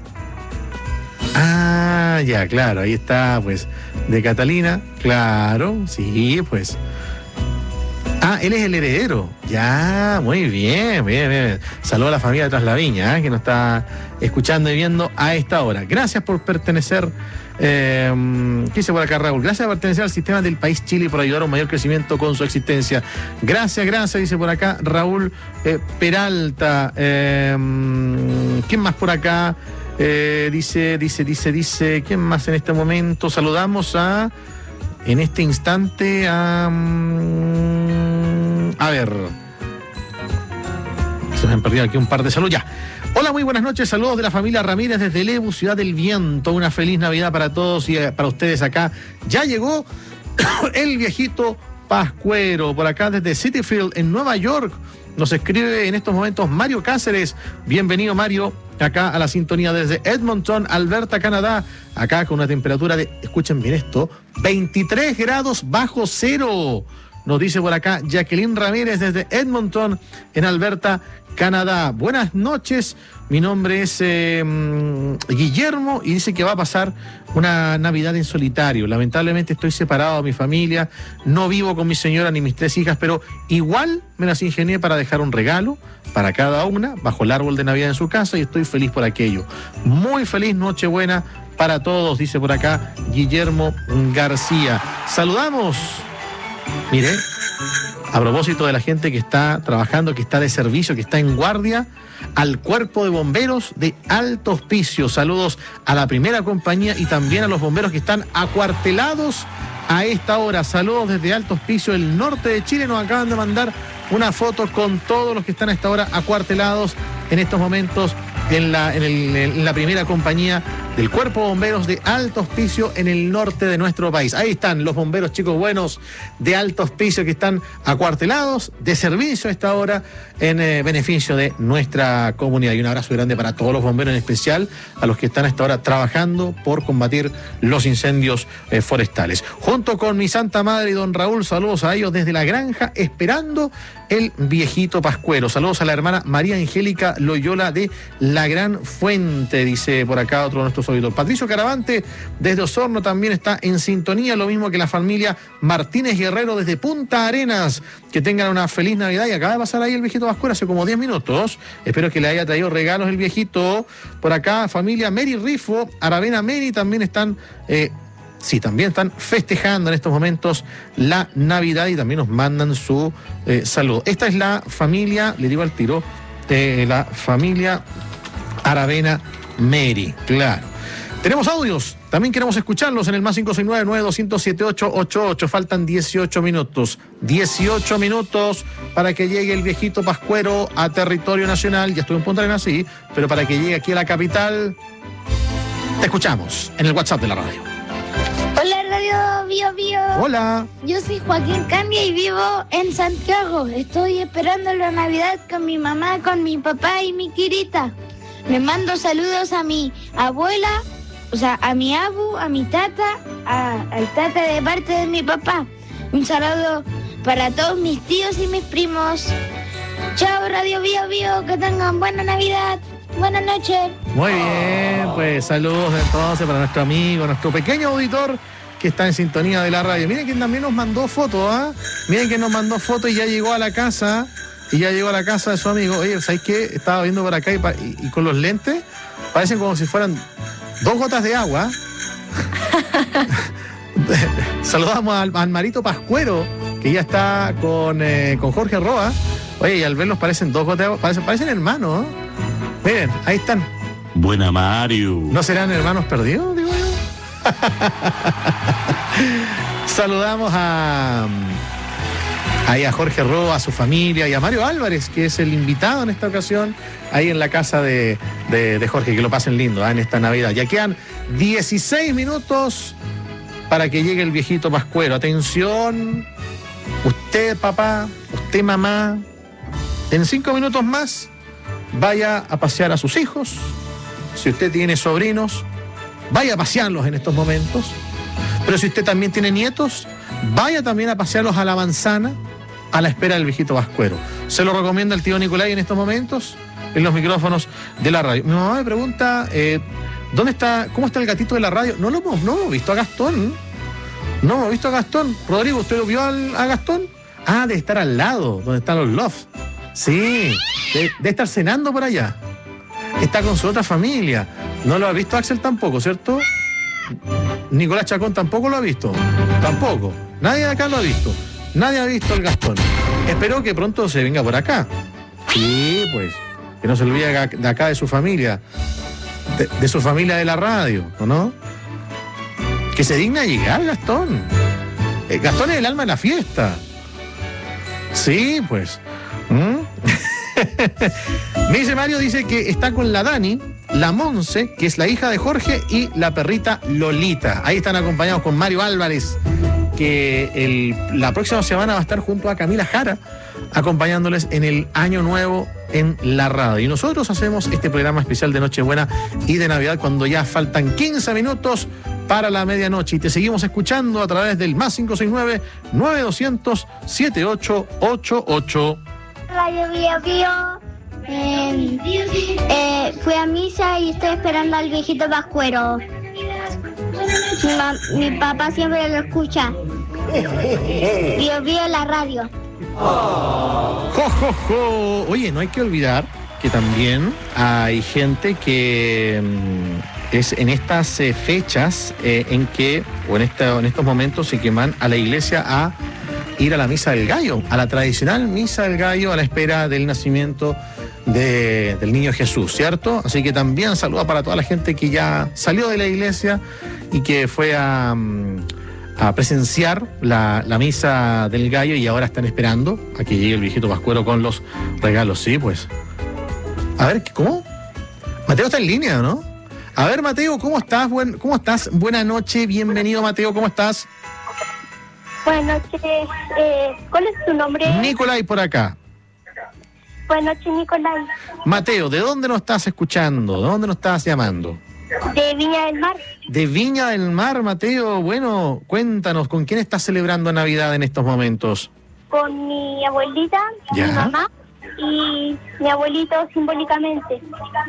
Ah, ya, claro, ahí está, pues, de Catalina, claro, sí, pues. Ah, él es el heredero. Ya, muy bien, bien, bien. Saludos a la familia de Traslaviña, ¿eh? que nos está escuchando y viendo a esta hora. Gracias por pertenecer, eh, ¿qué dice por acá Raúl? Gracias por pertenecer al sistema del país Chile y por ayudar a un mayor crecimiento con su existencia. Gracias, gracias, dice por acá Raúl eh, Peralta. Eh, ¿Quién más por acá? Eh, dice, dice, dice, dice, ¿quién más en este momento? Saludamos a... En este instante, a, um, a ver, se me han perdido aquí un par de saludos, ya. Hola, muy buenas noches, saludos de la familia Ramírez desde Lebu, Ciudad del Viento, una feliz Navidad para todos y para ustedes acá. Ya llegó el viejito Pascuero, por acá desde City Field, en Nueva York. Nos escribe en estos momentos Mario Cáceres. Bienvenido, Mario, acá a la sintonía desde Edmonton, Alberta, Canadá. Acá con una temperatura de, escuchen bien esto, veintitrés grados bajo cero. Nos dice por acá Jacqueline Ramírez desde Edmonton, en Alberta, Canadá. Buenas noches, mi nombre es eh, Guillermo y dice que va a pasar una Navidad en solitario. Lamentablemente estoy separado de mi familia, no vivo con mi señora ni mis tres hijas, pero igual me las ingenié para dejar un regalo para cada una bajo el árbol de Navidad en su casa y estoy feliz por aquello. Muy feliz Nochebuena para todos, dice por acá Guillermo García. Saludamos, mire, a propósito de la gente que está trabajando, que está de servicio, que está en guardia, al Cuerpo de Bomberos de Alto Hospicio. Saludos a la primera compañía y también a los bomberos que están acuartelados a esta hora. Saludos desde Alto Hospicio, el norte de Chile. Nos acaban de mandar una foto con todos los que están a esta hora acuartelados en estos momentos en la, en, el, en la primera compañía del Cuerpo de Bomberos de Alto Hospicio en el norte de nuestro país. Ahí están los bomberos, chicos buenos de Alto Hospicio, que están acuartelados de servicio a esta hora en eh, beneficio de nuestra comunidad. Y un abrazo grande para todos los bomberos, en especial a los que están a esta hora trabajando por combatir los incendios eh, forestales. Junto con mi Santa Madre y don Raúl, saludos a ellos desde la granja, esperando el viejito Pascuero. Saludos a la hermana María Angélica Loyola de La Gran Fuente, dice por acá otro de nuestros oídos. Patricio Caravante desde Osorno también está en sintonía, lo mismo que la familia Martínez Guerrero desde Punta Arenas. Que tengan una feliz Navidad. Y acaba de pasar ahí el viejito Pascuero hace como diez minutos. Espero que le haya traído regalos el viejito. Por acá, familia Mary Rifo, Aravena Mary también están... Eh, Sí, también están festejando en estos momentos la Navidad y también nos mandan su eh, saludo. Esta es la familia, le digo al tiro, de la familia Aravena Mary, claro. Tenemos audios, también queremos escucharlos en el más cinco seis nueve, nueve dos cero siete ocho ocho ocho. Faltan dieciocho minutos, dieciocho minutos para que llegue el viejito Pascuero a territorio nacional. Ya estuve en Punta Arenas, sí, pero para que llegue aquí a la capital, te escuchamos en el WhatsApp de la radio. Hola, Radio Bio Bio. Hola. Yo soy Joaquín Candia y vivo en Santiago. Estoy esperando la Navidad con mi mamá, con mi papá y mi Kirita. Me mando saludos a mi abuela, o sea, a mi abu, a mi tata, a, al tata de parte de mi papá. Un saludo para todos mis tíos y mis primos. Chao, Radio Bio Bio, que tengan buena Navidad. Buenas noches. Muy bien, pues saludos entonces para nuestro amigo, nuestro pequeño auditor que está en sintonía de la radio. Miren que también nos mandó fotos, ¿ah? ¿eh? Miren que nos mandó fotos y ya llegó a la casa, y ya llegó a la casa de su amigo. Oye, ¿sabes qué? Estaba viendo por acá y, y, y con los lentes parecen como si fueran dos gotas de agua. Saludamos al, al Marito Pascuero, que ya está con, eh, con Jorge Roa. Oye, y al verlos parecen dos gotas de agua, parecen, parecen hermanos, ¿eh? Miren, ahí están. Buena, Mario. ¿No serán hermanos perdidos, digo yo? Saludamos a, ahí a Jorge Roa, a su familia, y a Mario Álvarez, que es el invitado en esta ocasión, ahí en la casa de, de, de Jorge. Que lo pasen lindo, ¿eh? En esta Navidad. Ya quedan dieciséis minutos para que llegue el viejito Pascuero. Atención, usted papá, usted mamá, En cinco minutos más, vaya a pasear a sus hijos. Si usted tiene sobrinos, vaya a pasearlos en estos momentos. Pero si usted también tiene nietos, vaya también a pasearlos a la manzana a la espera del viejito Pascuero. Se lo recomienda el tío Nicolai en estos momentos en los micrófonos de la radio. Mi mamá me pregunta, eh, ¿dónde está, cómo está el gatito de la radio? No lo hemos, no hemos visto a Gastón. No hemos visto a Gastón. Rodrigo, ¿usted lo vio al, a Gastón? Ah, debe estar al lado, donde están los lofts. Sí, debe, debe estar cenando por allá. Está con su otra familia. No lo ha visto Axel tampoco, ¿cierto? Nicolás Chacón tampoco lo ha visto. Tampoco. Nadie de acá lo ha visto. Nadie ha visto al Gastón. Espero que pronto se venga por acá. Sí, pues. Que no se olvide de acá de su familia. De, de su familia de la radio, ¿o no? Que se digna llegar, Gastón. Eh, Gastón es el alma de la fiesta. Sí, pues. ¿Mm? Me dice Mario, dice que está con la Dani, la Monse, que es la hija de Jorge, y la perrita Lolita. Ahí están acompañados con Mario Álvarez, que el, la próxima semana va a estar junto a Camila Jara, acompañándoles en el Año Nuevo en la radio. Y nosotros hacemos este programa especial de Nochebuena y de Navidad cuando ya faltan quince minutos para la medianoche. Y te seguimos escuchando a través del más cinco seis nueve, nueve dos cero cero, siete ocho ocho ocho. Radio Bio Bio. Eh, eh, fui a misa y estoy esperando al viejito Pascuero. Mi, ma, mi papá siempre lo escucha. Bio Bio la radio. Jo, jo, jo. Oye, no hay que olvidar que también hay gente que mm, es en estas eh, fechas eh, en que, o en, esta, en estos momentos, se queman a la iglesia a ir a la misa del gallo, a la tradicional misa del gallo a la espera del nacimiento de, del niño Jesús, ¿cierto? Así que también saluda para toda la gente que ya salió de la iglesia y que fue a, a presenciar la, la misa del gallo y ahora están esperando a que llegue el viejito Pascuero con los regalos, sí, pues. A ver, ¿cómo? Mateo está en línea, ¿no? A ver, Mateo, ¿cómo estás? Buen, ¿Cómo estás? Buena noche, bienvenido, Mateo, ¿cómo estás? Buenas noches. Eh, ¿Cuál es tu nombre? Nicolai por acá. Buenas noches, Nicolai. Mateo, ¿de dónde nos estás escuchando? ¿De dónde nos estás llamando? De Viña del Mar. De Viña del Mar, Mateo. Bueno, cuéntanos, ¿con quién estás celebrando Navidad en estos momentos? Con mi abuelita, ¿Ya? mi mamá y mi abuelito simbólicamente.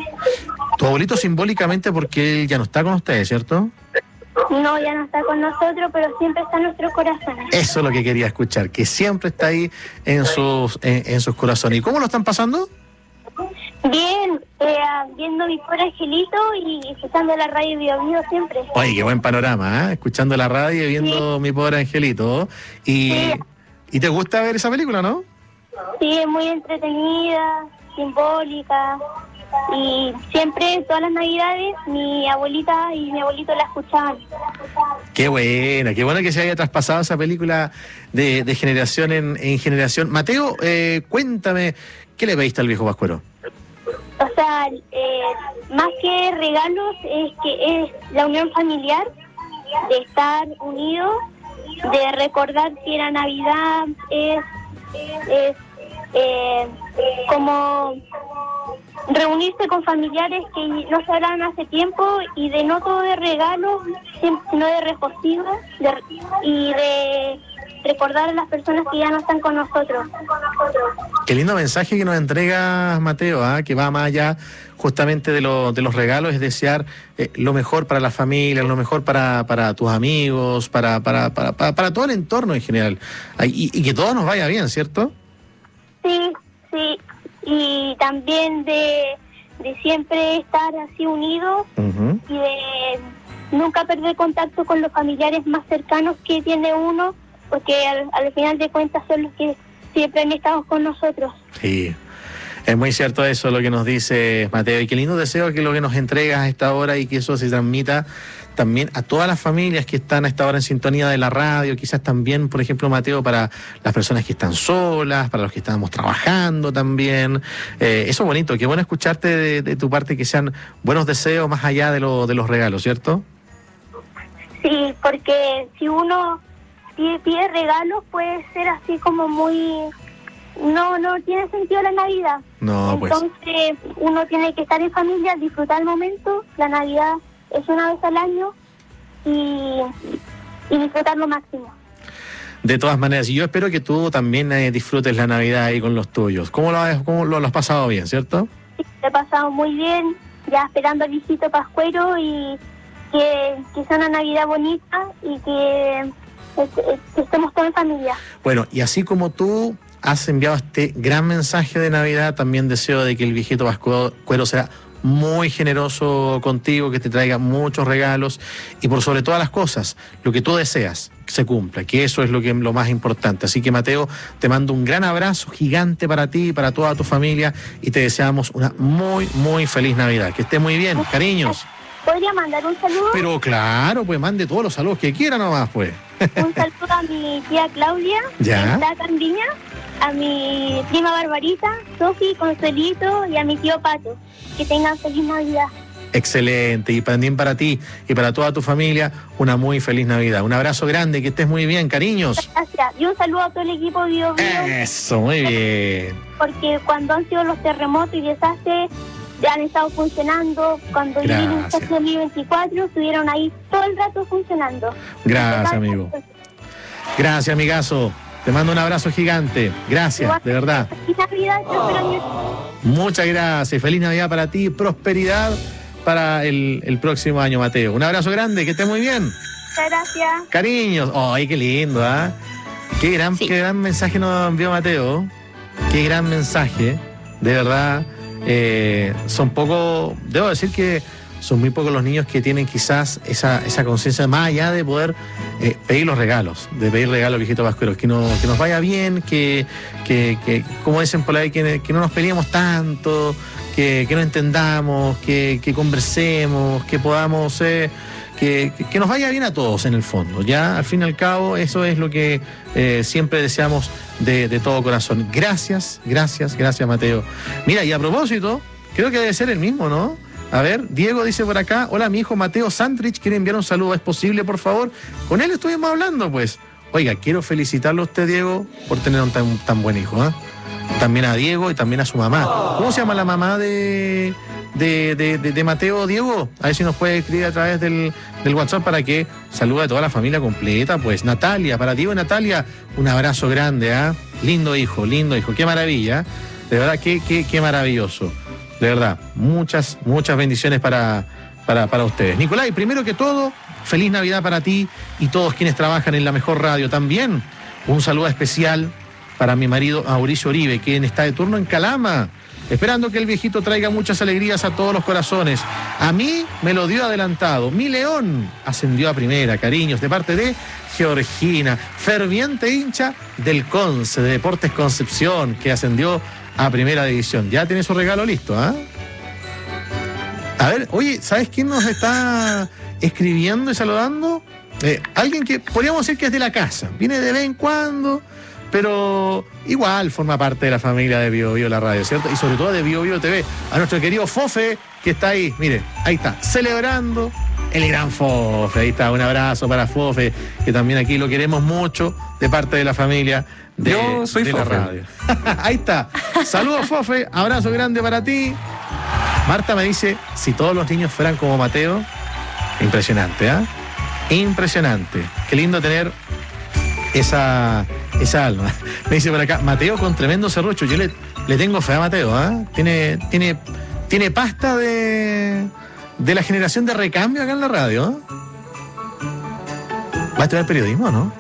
Tu abuelito simbólicamente porque él ya no está con ustedes, ¿cierto? No, ya no está con nosotros, pero siempre está en nuestros corazones. Eso es lo que quería escuchar, que siempre está ahí en sus, en, en sus corazones. ¿Y cómo lo están pasando? Bien, eh, viendo mi pobre angelito y escuchando la radio Bio Bio siempre. Oye, qué buen panorama, ¿eh? Escuchando la radio y viendo sí. Mi pobre angelito. Y, sí. ¿Y te gusta ver esa película, no? Sí, es muy entretenida, simbólica. Y siempre, todas las navidades, mi abuelita y mi abuelito la escuchaban. Qué buena, qué bueno que se haya traspasado esa película de, de generación en, en generación. Mateo, eh, cuéntame, ¿qué le pediste al viejo Pascuero? O sea, eh, más que regalos, es que es la unión familiar, de estar unidos, de recordar que la Navidad es, es eh, como reunirse con familiares que no se hablaban hace tiempo y de no todo de regalos, sino de regocijo de, y de recordar a las personas que ya no están con nosotros. Qué lindo mensaje que nos entregas, Mateo, ¿eh? Que va más allá justamente de, lo, de los regalos, es desear eh, lo mejor para la familia, lo mejor para, para tus amigos, para, para, para, para, para todo el entorno en general. Y, y que todo nos vaya bien, ¿cierto? Sí, sí. Y también de, de siempre estar así unidos uh-huh. y de nunca perder contacto con los familiares más cercanos que tiene uno, porque al, al final de cuentas son los que siempre han estado con nosotros. Sí, es muy cierto eso lo que nos dice Mateo, y qué lindo deseo que lo que nos entregas a esta hora y que eso se transmita también a todas las familias que están a esta hora en sintonía de la radio, quizás también, por ejemplo, Mateo, para las personas que están solas, para los que estamos trabajando también. Eh, eso es bonito, qué bueno escucharte de, de tu parte, que sean buenos deseos más allá de, lo, de los regalos, ¿cierto? Sí, porque si uno pide, pide regalos puede ser así como muy no, no tiene sentido la Navidad. No, pues. Entonces, uno tiene que estar en familia, disfrutar el momento. La Navidad es una vez al año y, y disfrutar lo máximo. De todas maneras, y yo espero que tú también eh, disfrutes la Navidad ahí con los tuyos. ¿Cómo lo has, cómo lo, lo has pasado bien, cierto? Sí, lo he pasado muy bien, ya esperando al viejito Pascuero y que, que sea una Navidad bonita y que, que, que estemos todos en familia. Bueno, y así como tú has enviado este gran mensaje de Navidad, también deseo de que el viejito Pascuero sea muy generoso contigo, que te traiga muchos regalos y por sobre todas las cosas, lo que tú deseas se cumpla, que eso es lo que lo más importante. Así que Mateo, te mando un gran abrazo gigante para ti y para toda tu familia y te deseamos una muy, muy feliz Navidad. Que esté muy bien, cariños. ¿Podría mandar un saludo? Pero claro, pues mande todos los saludos que quiera nomás, pues. Un saludo a mi tía Claudia, ¿ya? que está en Viña, a mi prima Barbarita, Sofi, Consuelito y a mi tío Pato. Que tengan feliz Navidad. Excelente, y también para ti y para toda tu familia, una muy feliz Navidad. Un abrazo grande, que estés muy bien, cariños. Gracias, y un saludo a todo el equipo Bio Bio. Eso, muy bien. Porque cuando han sido los terremotos y desastres, ya han estado funcionando. Cuando viví en el dos mil veinticuatro, estuvieron ahí todo el rato funcionando. Gracias, amigo. Gracias, amigazo. Te mando un abrazo gigante. Gracias, igual, de verdad. Feliz Navidad, muchas gracias. Feliz Navidad para ti. Prosperidad para el, el próximo año, Mateo. Un abrazo grande, que estés muy bien. Muchas gracias. Cariños. Ay, qué lindo, ¿ah? ¿eh? Qué gran, sí. Qué gran mensaje nos envió Mateo. Qué gran mensaje. De verdad, eh, son pocos, debo decir que son muy pocos los niños que tienen quizás esa, esa conciencia más allá de poder eh, pedir los regalos, de pedir regalos al viejito Pascuero, que, no, que nos vaya bien, que, que, que como dicen por ahí, que, que no nos peleemos tanto, que, que no entendamos, que, que conversemos, que podamos, eh, que, que nos vaya bien a todos en el fondo, ya al fin y al cabo eso es lo que eh, siempre deseamos de, de todo corazón. Gracias, gracias, gracias Mateo. Mira, y a propósito, creo que debe ser el mismo, ¿no? A ver, Diego dice por acá, hola, mi hijo Mateo Sandrich quiere enviar un saludo, ¿es posible, por favor? Con él estuvimos hablando, pues. Oiga, quiero felicitarlo a usted, Diego, por tener un tan, tan buen hijo, ¿eh? También a Diego y también a su mamá. ¿Cómo se llama la mamá de, de, de, de, de Mateo, Diego? A ver si nos puede escribir a través del, del WhatsApp para que salude a toda la familia completa, pues. Natalia, para Diego y Natalia, un abrazo grande, ¿ah? ¿eh? Lindo hijo, lindo hijo, qué maravilla, de verdad, qué, qué, qué maravilloso. De verdad, muchas, muchas bendiciones para, para, para ustedes. Nicolai, primero que todo, feliz Navidad para ti y todos quienes trabajan en la mejor radio. También un saludo especial para mi marido Mauricio Oribe, quien está de turno en Calama, esperando que el viejito traiga muchas alegrías a todos los corazones. A mí me lo dio adelantado. Mi León ascendió a primera, cariños, de parte de Georgina, ferviente hincha del Conce, de Deportes Concepción, que ascendió a primera división. Ya tiene su regalo listo, ¿ah? ¿eh? A ver, oye, ¿sabes quién nos está escribiendo y saludando? Eh, alguien que podríamos decir que es de la casa. Viene de vez en cuando, pero igual forma parte de la familia de Bio Bio la radio, ¿cierto? Y sobre todo de Bio Bio T V. A nuestro querido Fofe, que está ahí, mire, ahí está, celebrando el gran Fofe. Ahí está, un abrazo para Fofe, que también aquí lo queremos mucho, de parte de la familia de, Yo soy de la Fofe. radio. Ahí está. Saludos, Fofe, abrazo grande para ti. Marta me dice, si todos los niños fueran como Mateo, impresionante, ¿ah? ¿eh? Impresionante. Qué lindo tener esa, esa alma. Me dice por acá, Mateo con tremendo serrucho. Yo le, le tengo fe a Mateo, ¿ah? ¿eh? Tiene, tiene, tiene pasta de, de la generación de recambio acá en la radio, ¿eh? Va a estudiar periodismo, ¿no?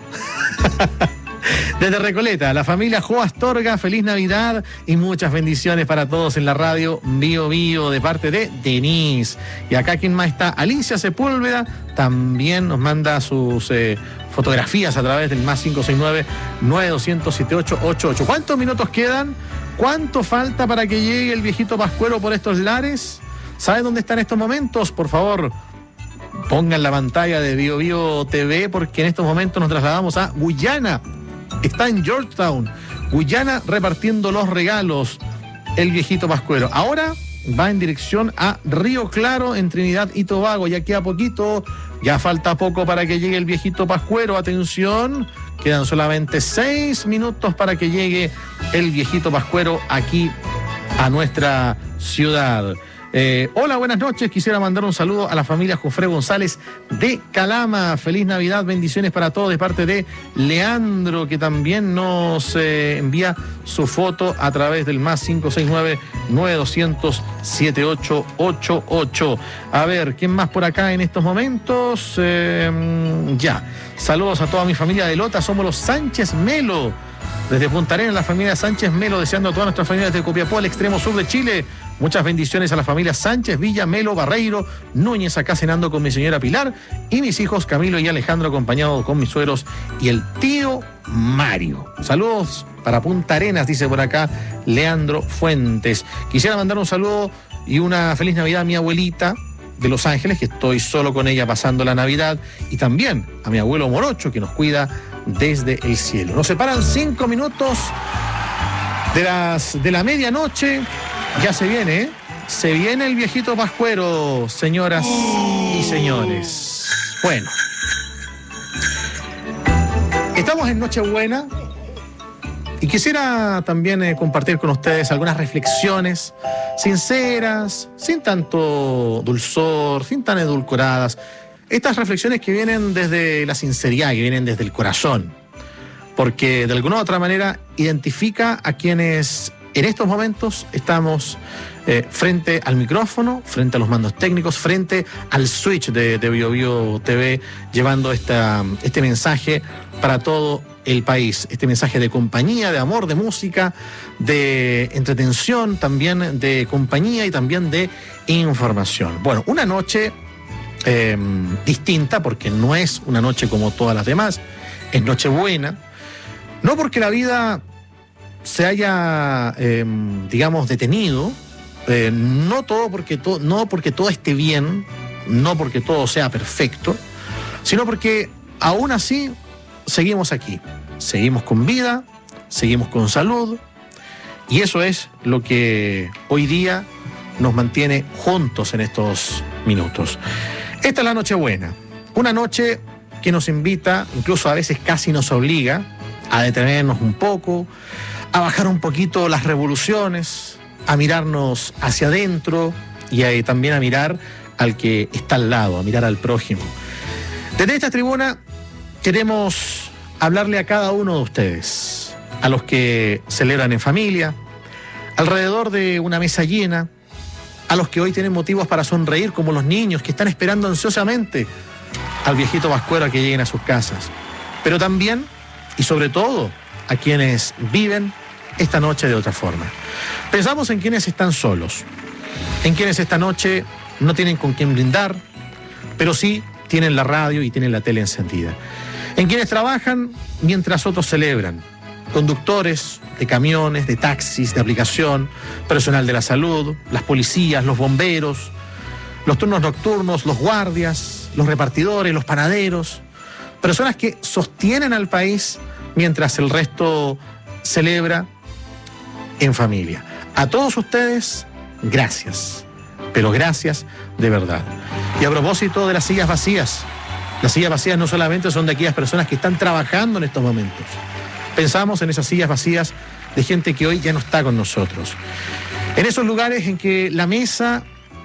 Desde Recoleta, la familia Jo Astorga, feliz Navidad y muchas bendiciones para todos en la radio Bio Bio, de parte de Denise. Y acá, ¿quién más está? Alicia Sepúlveda también nos manda sus eh, fotografías a través del más cinco seis nueve, nueve dos cero cero, siete ocho ocho ocho. ¿Cuántos minutos quedan? ¿Cuánto falta para que llegue el viejito Pascuero por estos lares? ¿Saben dónde está en estos momentos? Por favor, pongan la pantalla de Bio Bio T V, porque en estos momentos nos trasladamos a Guyana. Está en Georgetown, Guyana, repartiendo los regalos el viejito Pascuero. Ahora va en dirección a Río Claro, en Trinidad y Tobago. Ya queda poquito, ya falta poco para que llegue el viejito Pascuero. Atención, quedan solamente seis minutos para que llegue el viejito Pascuero aquí a nuestra ciudad. Eh, hola, buenas noches. Quisiera mandar un saludo a la familia Jofre González de Calama. Feliz Navidad, bendiciones para todos de parte de Leandro, que también nos eh, envía su foto a través del más cinco seis nueve, nueve dos cero cero, siete ocho ocho ocho. A ver, ¿quién más por acá en estos momentos? Eh, ya, saludos a toda mi familia de Lota, somos los Sánchez Melo. Desde Punta Arenas, la familia Sánchez Melo, deseando a todas nuestras familias de Copiapó, al extremo sur de Chile. Muchas bendiciones a la familia Sánchez, Villa, Melo, Barreiro, Núñez, acá cenando con mi señora Pilar y mis hijos Camilo y Alejandro, acompañados con mis suegros y el tío Mario. Saludos para Punta Arenas, dice por acá Leandro Fuentes. Quisiera mandar un saludo y una feliz Navidad a mi abuelita de Los Ángeles, que estoy solo con ella pasando la Navidad, y también a mi abuelo Morocho, que nos cuida desde el cielo. Nos separan cinco minutos de las de la medianoche. Ya se viene, ¿eh? Se viene el viejito Pascuero, señoras y señores. Bueno, estamos en Nochebuena y quisiera también eh, compartir con ustedes algunas reflexiones sinceras, sin tanto dulzor, sin tan edulcoradas. Estas reflexiones que vienen desde la sinceridad, que vienen desde el corazón, porque de alguna u otra manera identifica a quienes en estos momentos estamos eh, frente al micrófono, frente a los mandos técnicos, frente al switch de, de Bio Bio T V, llevando esta, este mensaje para todo el país, este mensaje de compañía, de amor, de música, de entretención, también de compañía y también de información. Bueno, una noche eh, distinta, porque no es una noche como todas las demás, es Nochebuena, no porque la vida se haya, eh, digamos, detenido, eh, no todo porque to- no porque todo esté bien, no porque todo sea perfecto, sino porque aún así seguimos aquí, seguimos con vida, seguimos con salud, y eso es lo que hoy día nos mantiene juntos en estos minutos. Esta es la Nochebuena, una noche que nos invita, incluso a veces casi nos obliga a detenernos un poco, a bajar un poquito las revoluciones, a mirarnos hacia adentro y a, también a mirar al que está al lado, a mirar al prójimo. Desde esta tribuna queremos hablarle a cada uno de ustedes, a los que celebran en familia, alrededor de una mesa llena, a los que hoy tienen motivos para sonreír, como los niños que están esperando ansiosamente al viejito Pascuero a que lleguen a sus casas, pero también y sobre todo a quienes viven esta noche de otra forma. Pensamos en quienes están solos, en quienes esta noche no tienen con quién brindar, pero sí tienen la radio y tienen la tele encendida, en quienes trabajan mientras otros celebran, conductores de camiones, de taxis, de aplicación, personal de la salud, las policías, los bomberos, los turnos nocturnos, los guardias, los repartidores, los panaderos, personas que sostienen al país mientras el resto celebra en familia. A todos ustedes, gracias, pero gracias de verdad. Y a propósito de las sillas vacías, las sillas vacías no solamente son de aquellas personas que están trabajando en estos momentos. Pensamos en esas sillas vacías de gente que hoy ya no está con nosotros. En esos lugares en que la mesa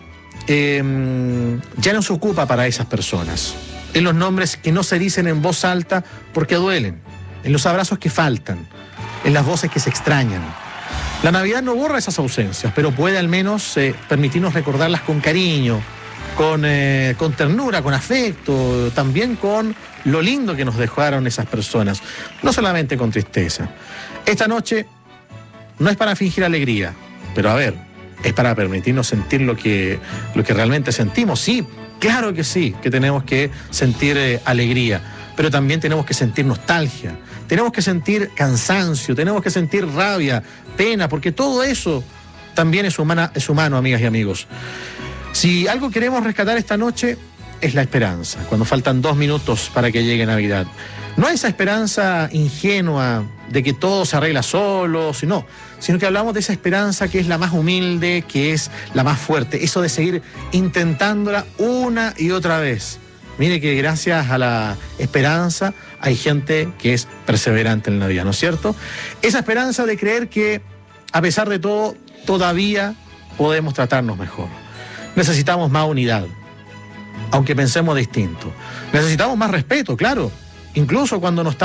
eh, ya no se ocupa para esas personas. En los nombres que no se dicen en voz alta porque duelen. En los abrazos que faltan. En las voces que se extrañan. La Navidad no borra esas ausencias, pero puede al menos eh, permitirnos recordarlas con cariño, con, eh, con ternura, con afecto, también con lo lindo que nos dejaron esas personas, no solamente con tristeza. Esta noche no es para fingir alegría, pero a ver, es para permitirnos sentir lo que, lo que realmente sentimos. Sí, claro que sí, que tenemos que sentir eh, alegría, pero también tenemos que sentir nostalgia, tenemos que sentir cansancio, tenemos que sentir rabia, pena, porque todo eso también es, humana, es humano, amigas y amigos. Si algo queremos rescatar esta noche es la esperanza, cuando faltan dos minutos para que llegue Navidad. No esa esperanza ingenua de que todo se arregla solo, sino, sino que hablamos de esa esperanza que es la más humilde, que es la más fuerte, eso de seguir intentándola una y otra vez. Mire que gracias a la esperanza hay gente que es perseverante en la vida, ¿no es cierto? Esa esperanza de creer que, a pesar de todo, todavía podemos tratarnos mejor. Necesitamos más unidad, aunque pensemos distinto. Necesitamos más respeto, claro, incluso cuando nos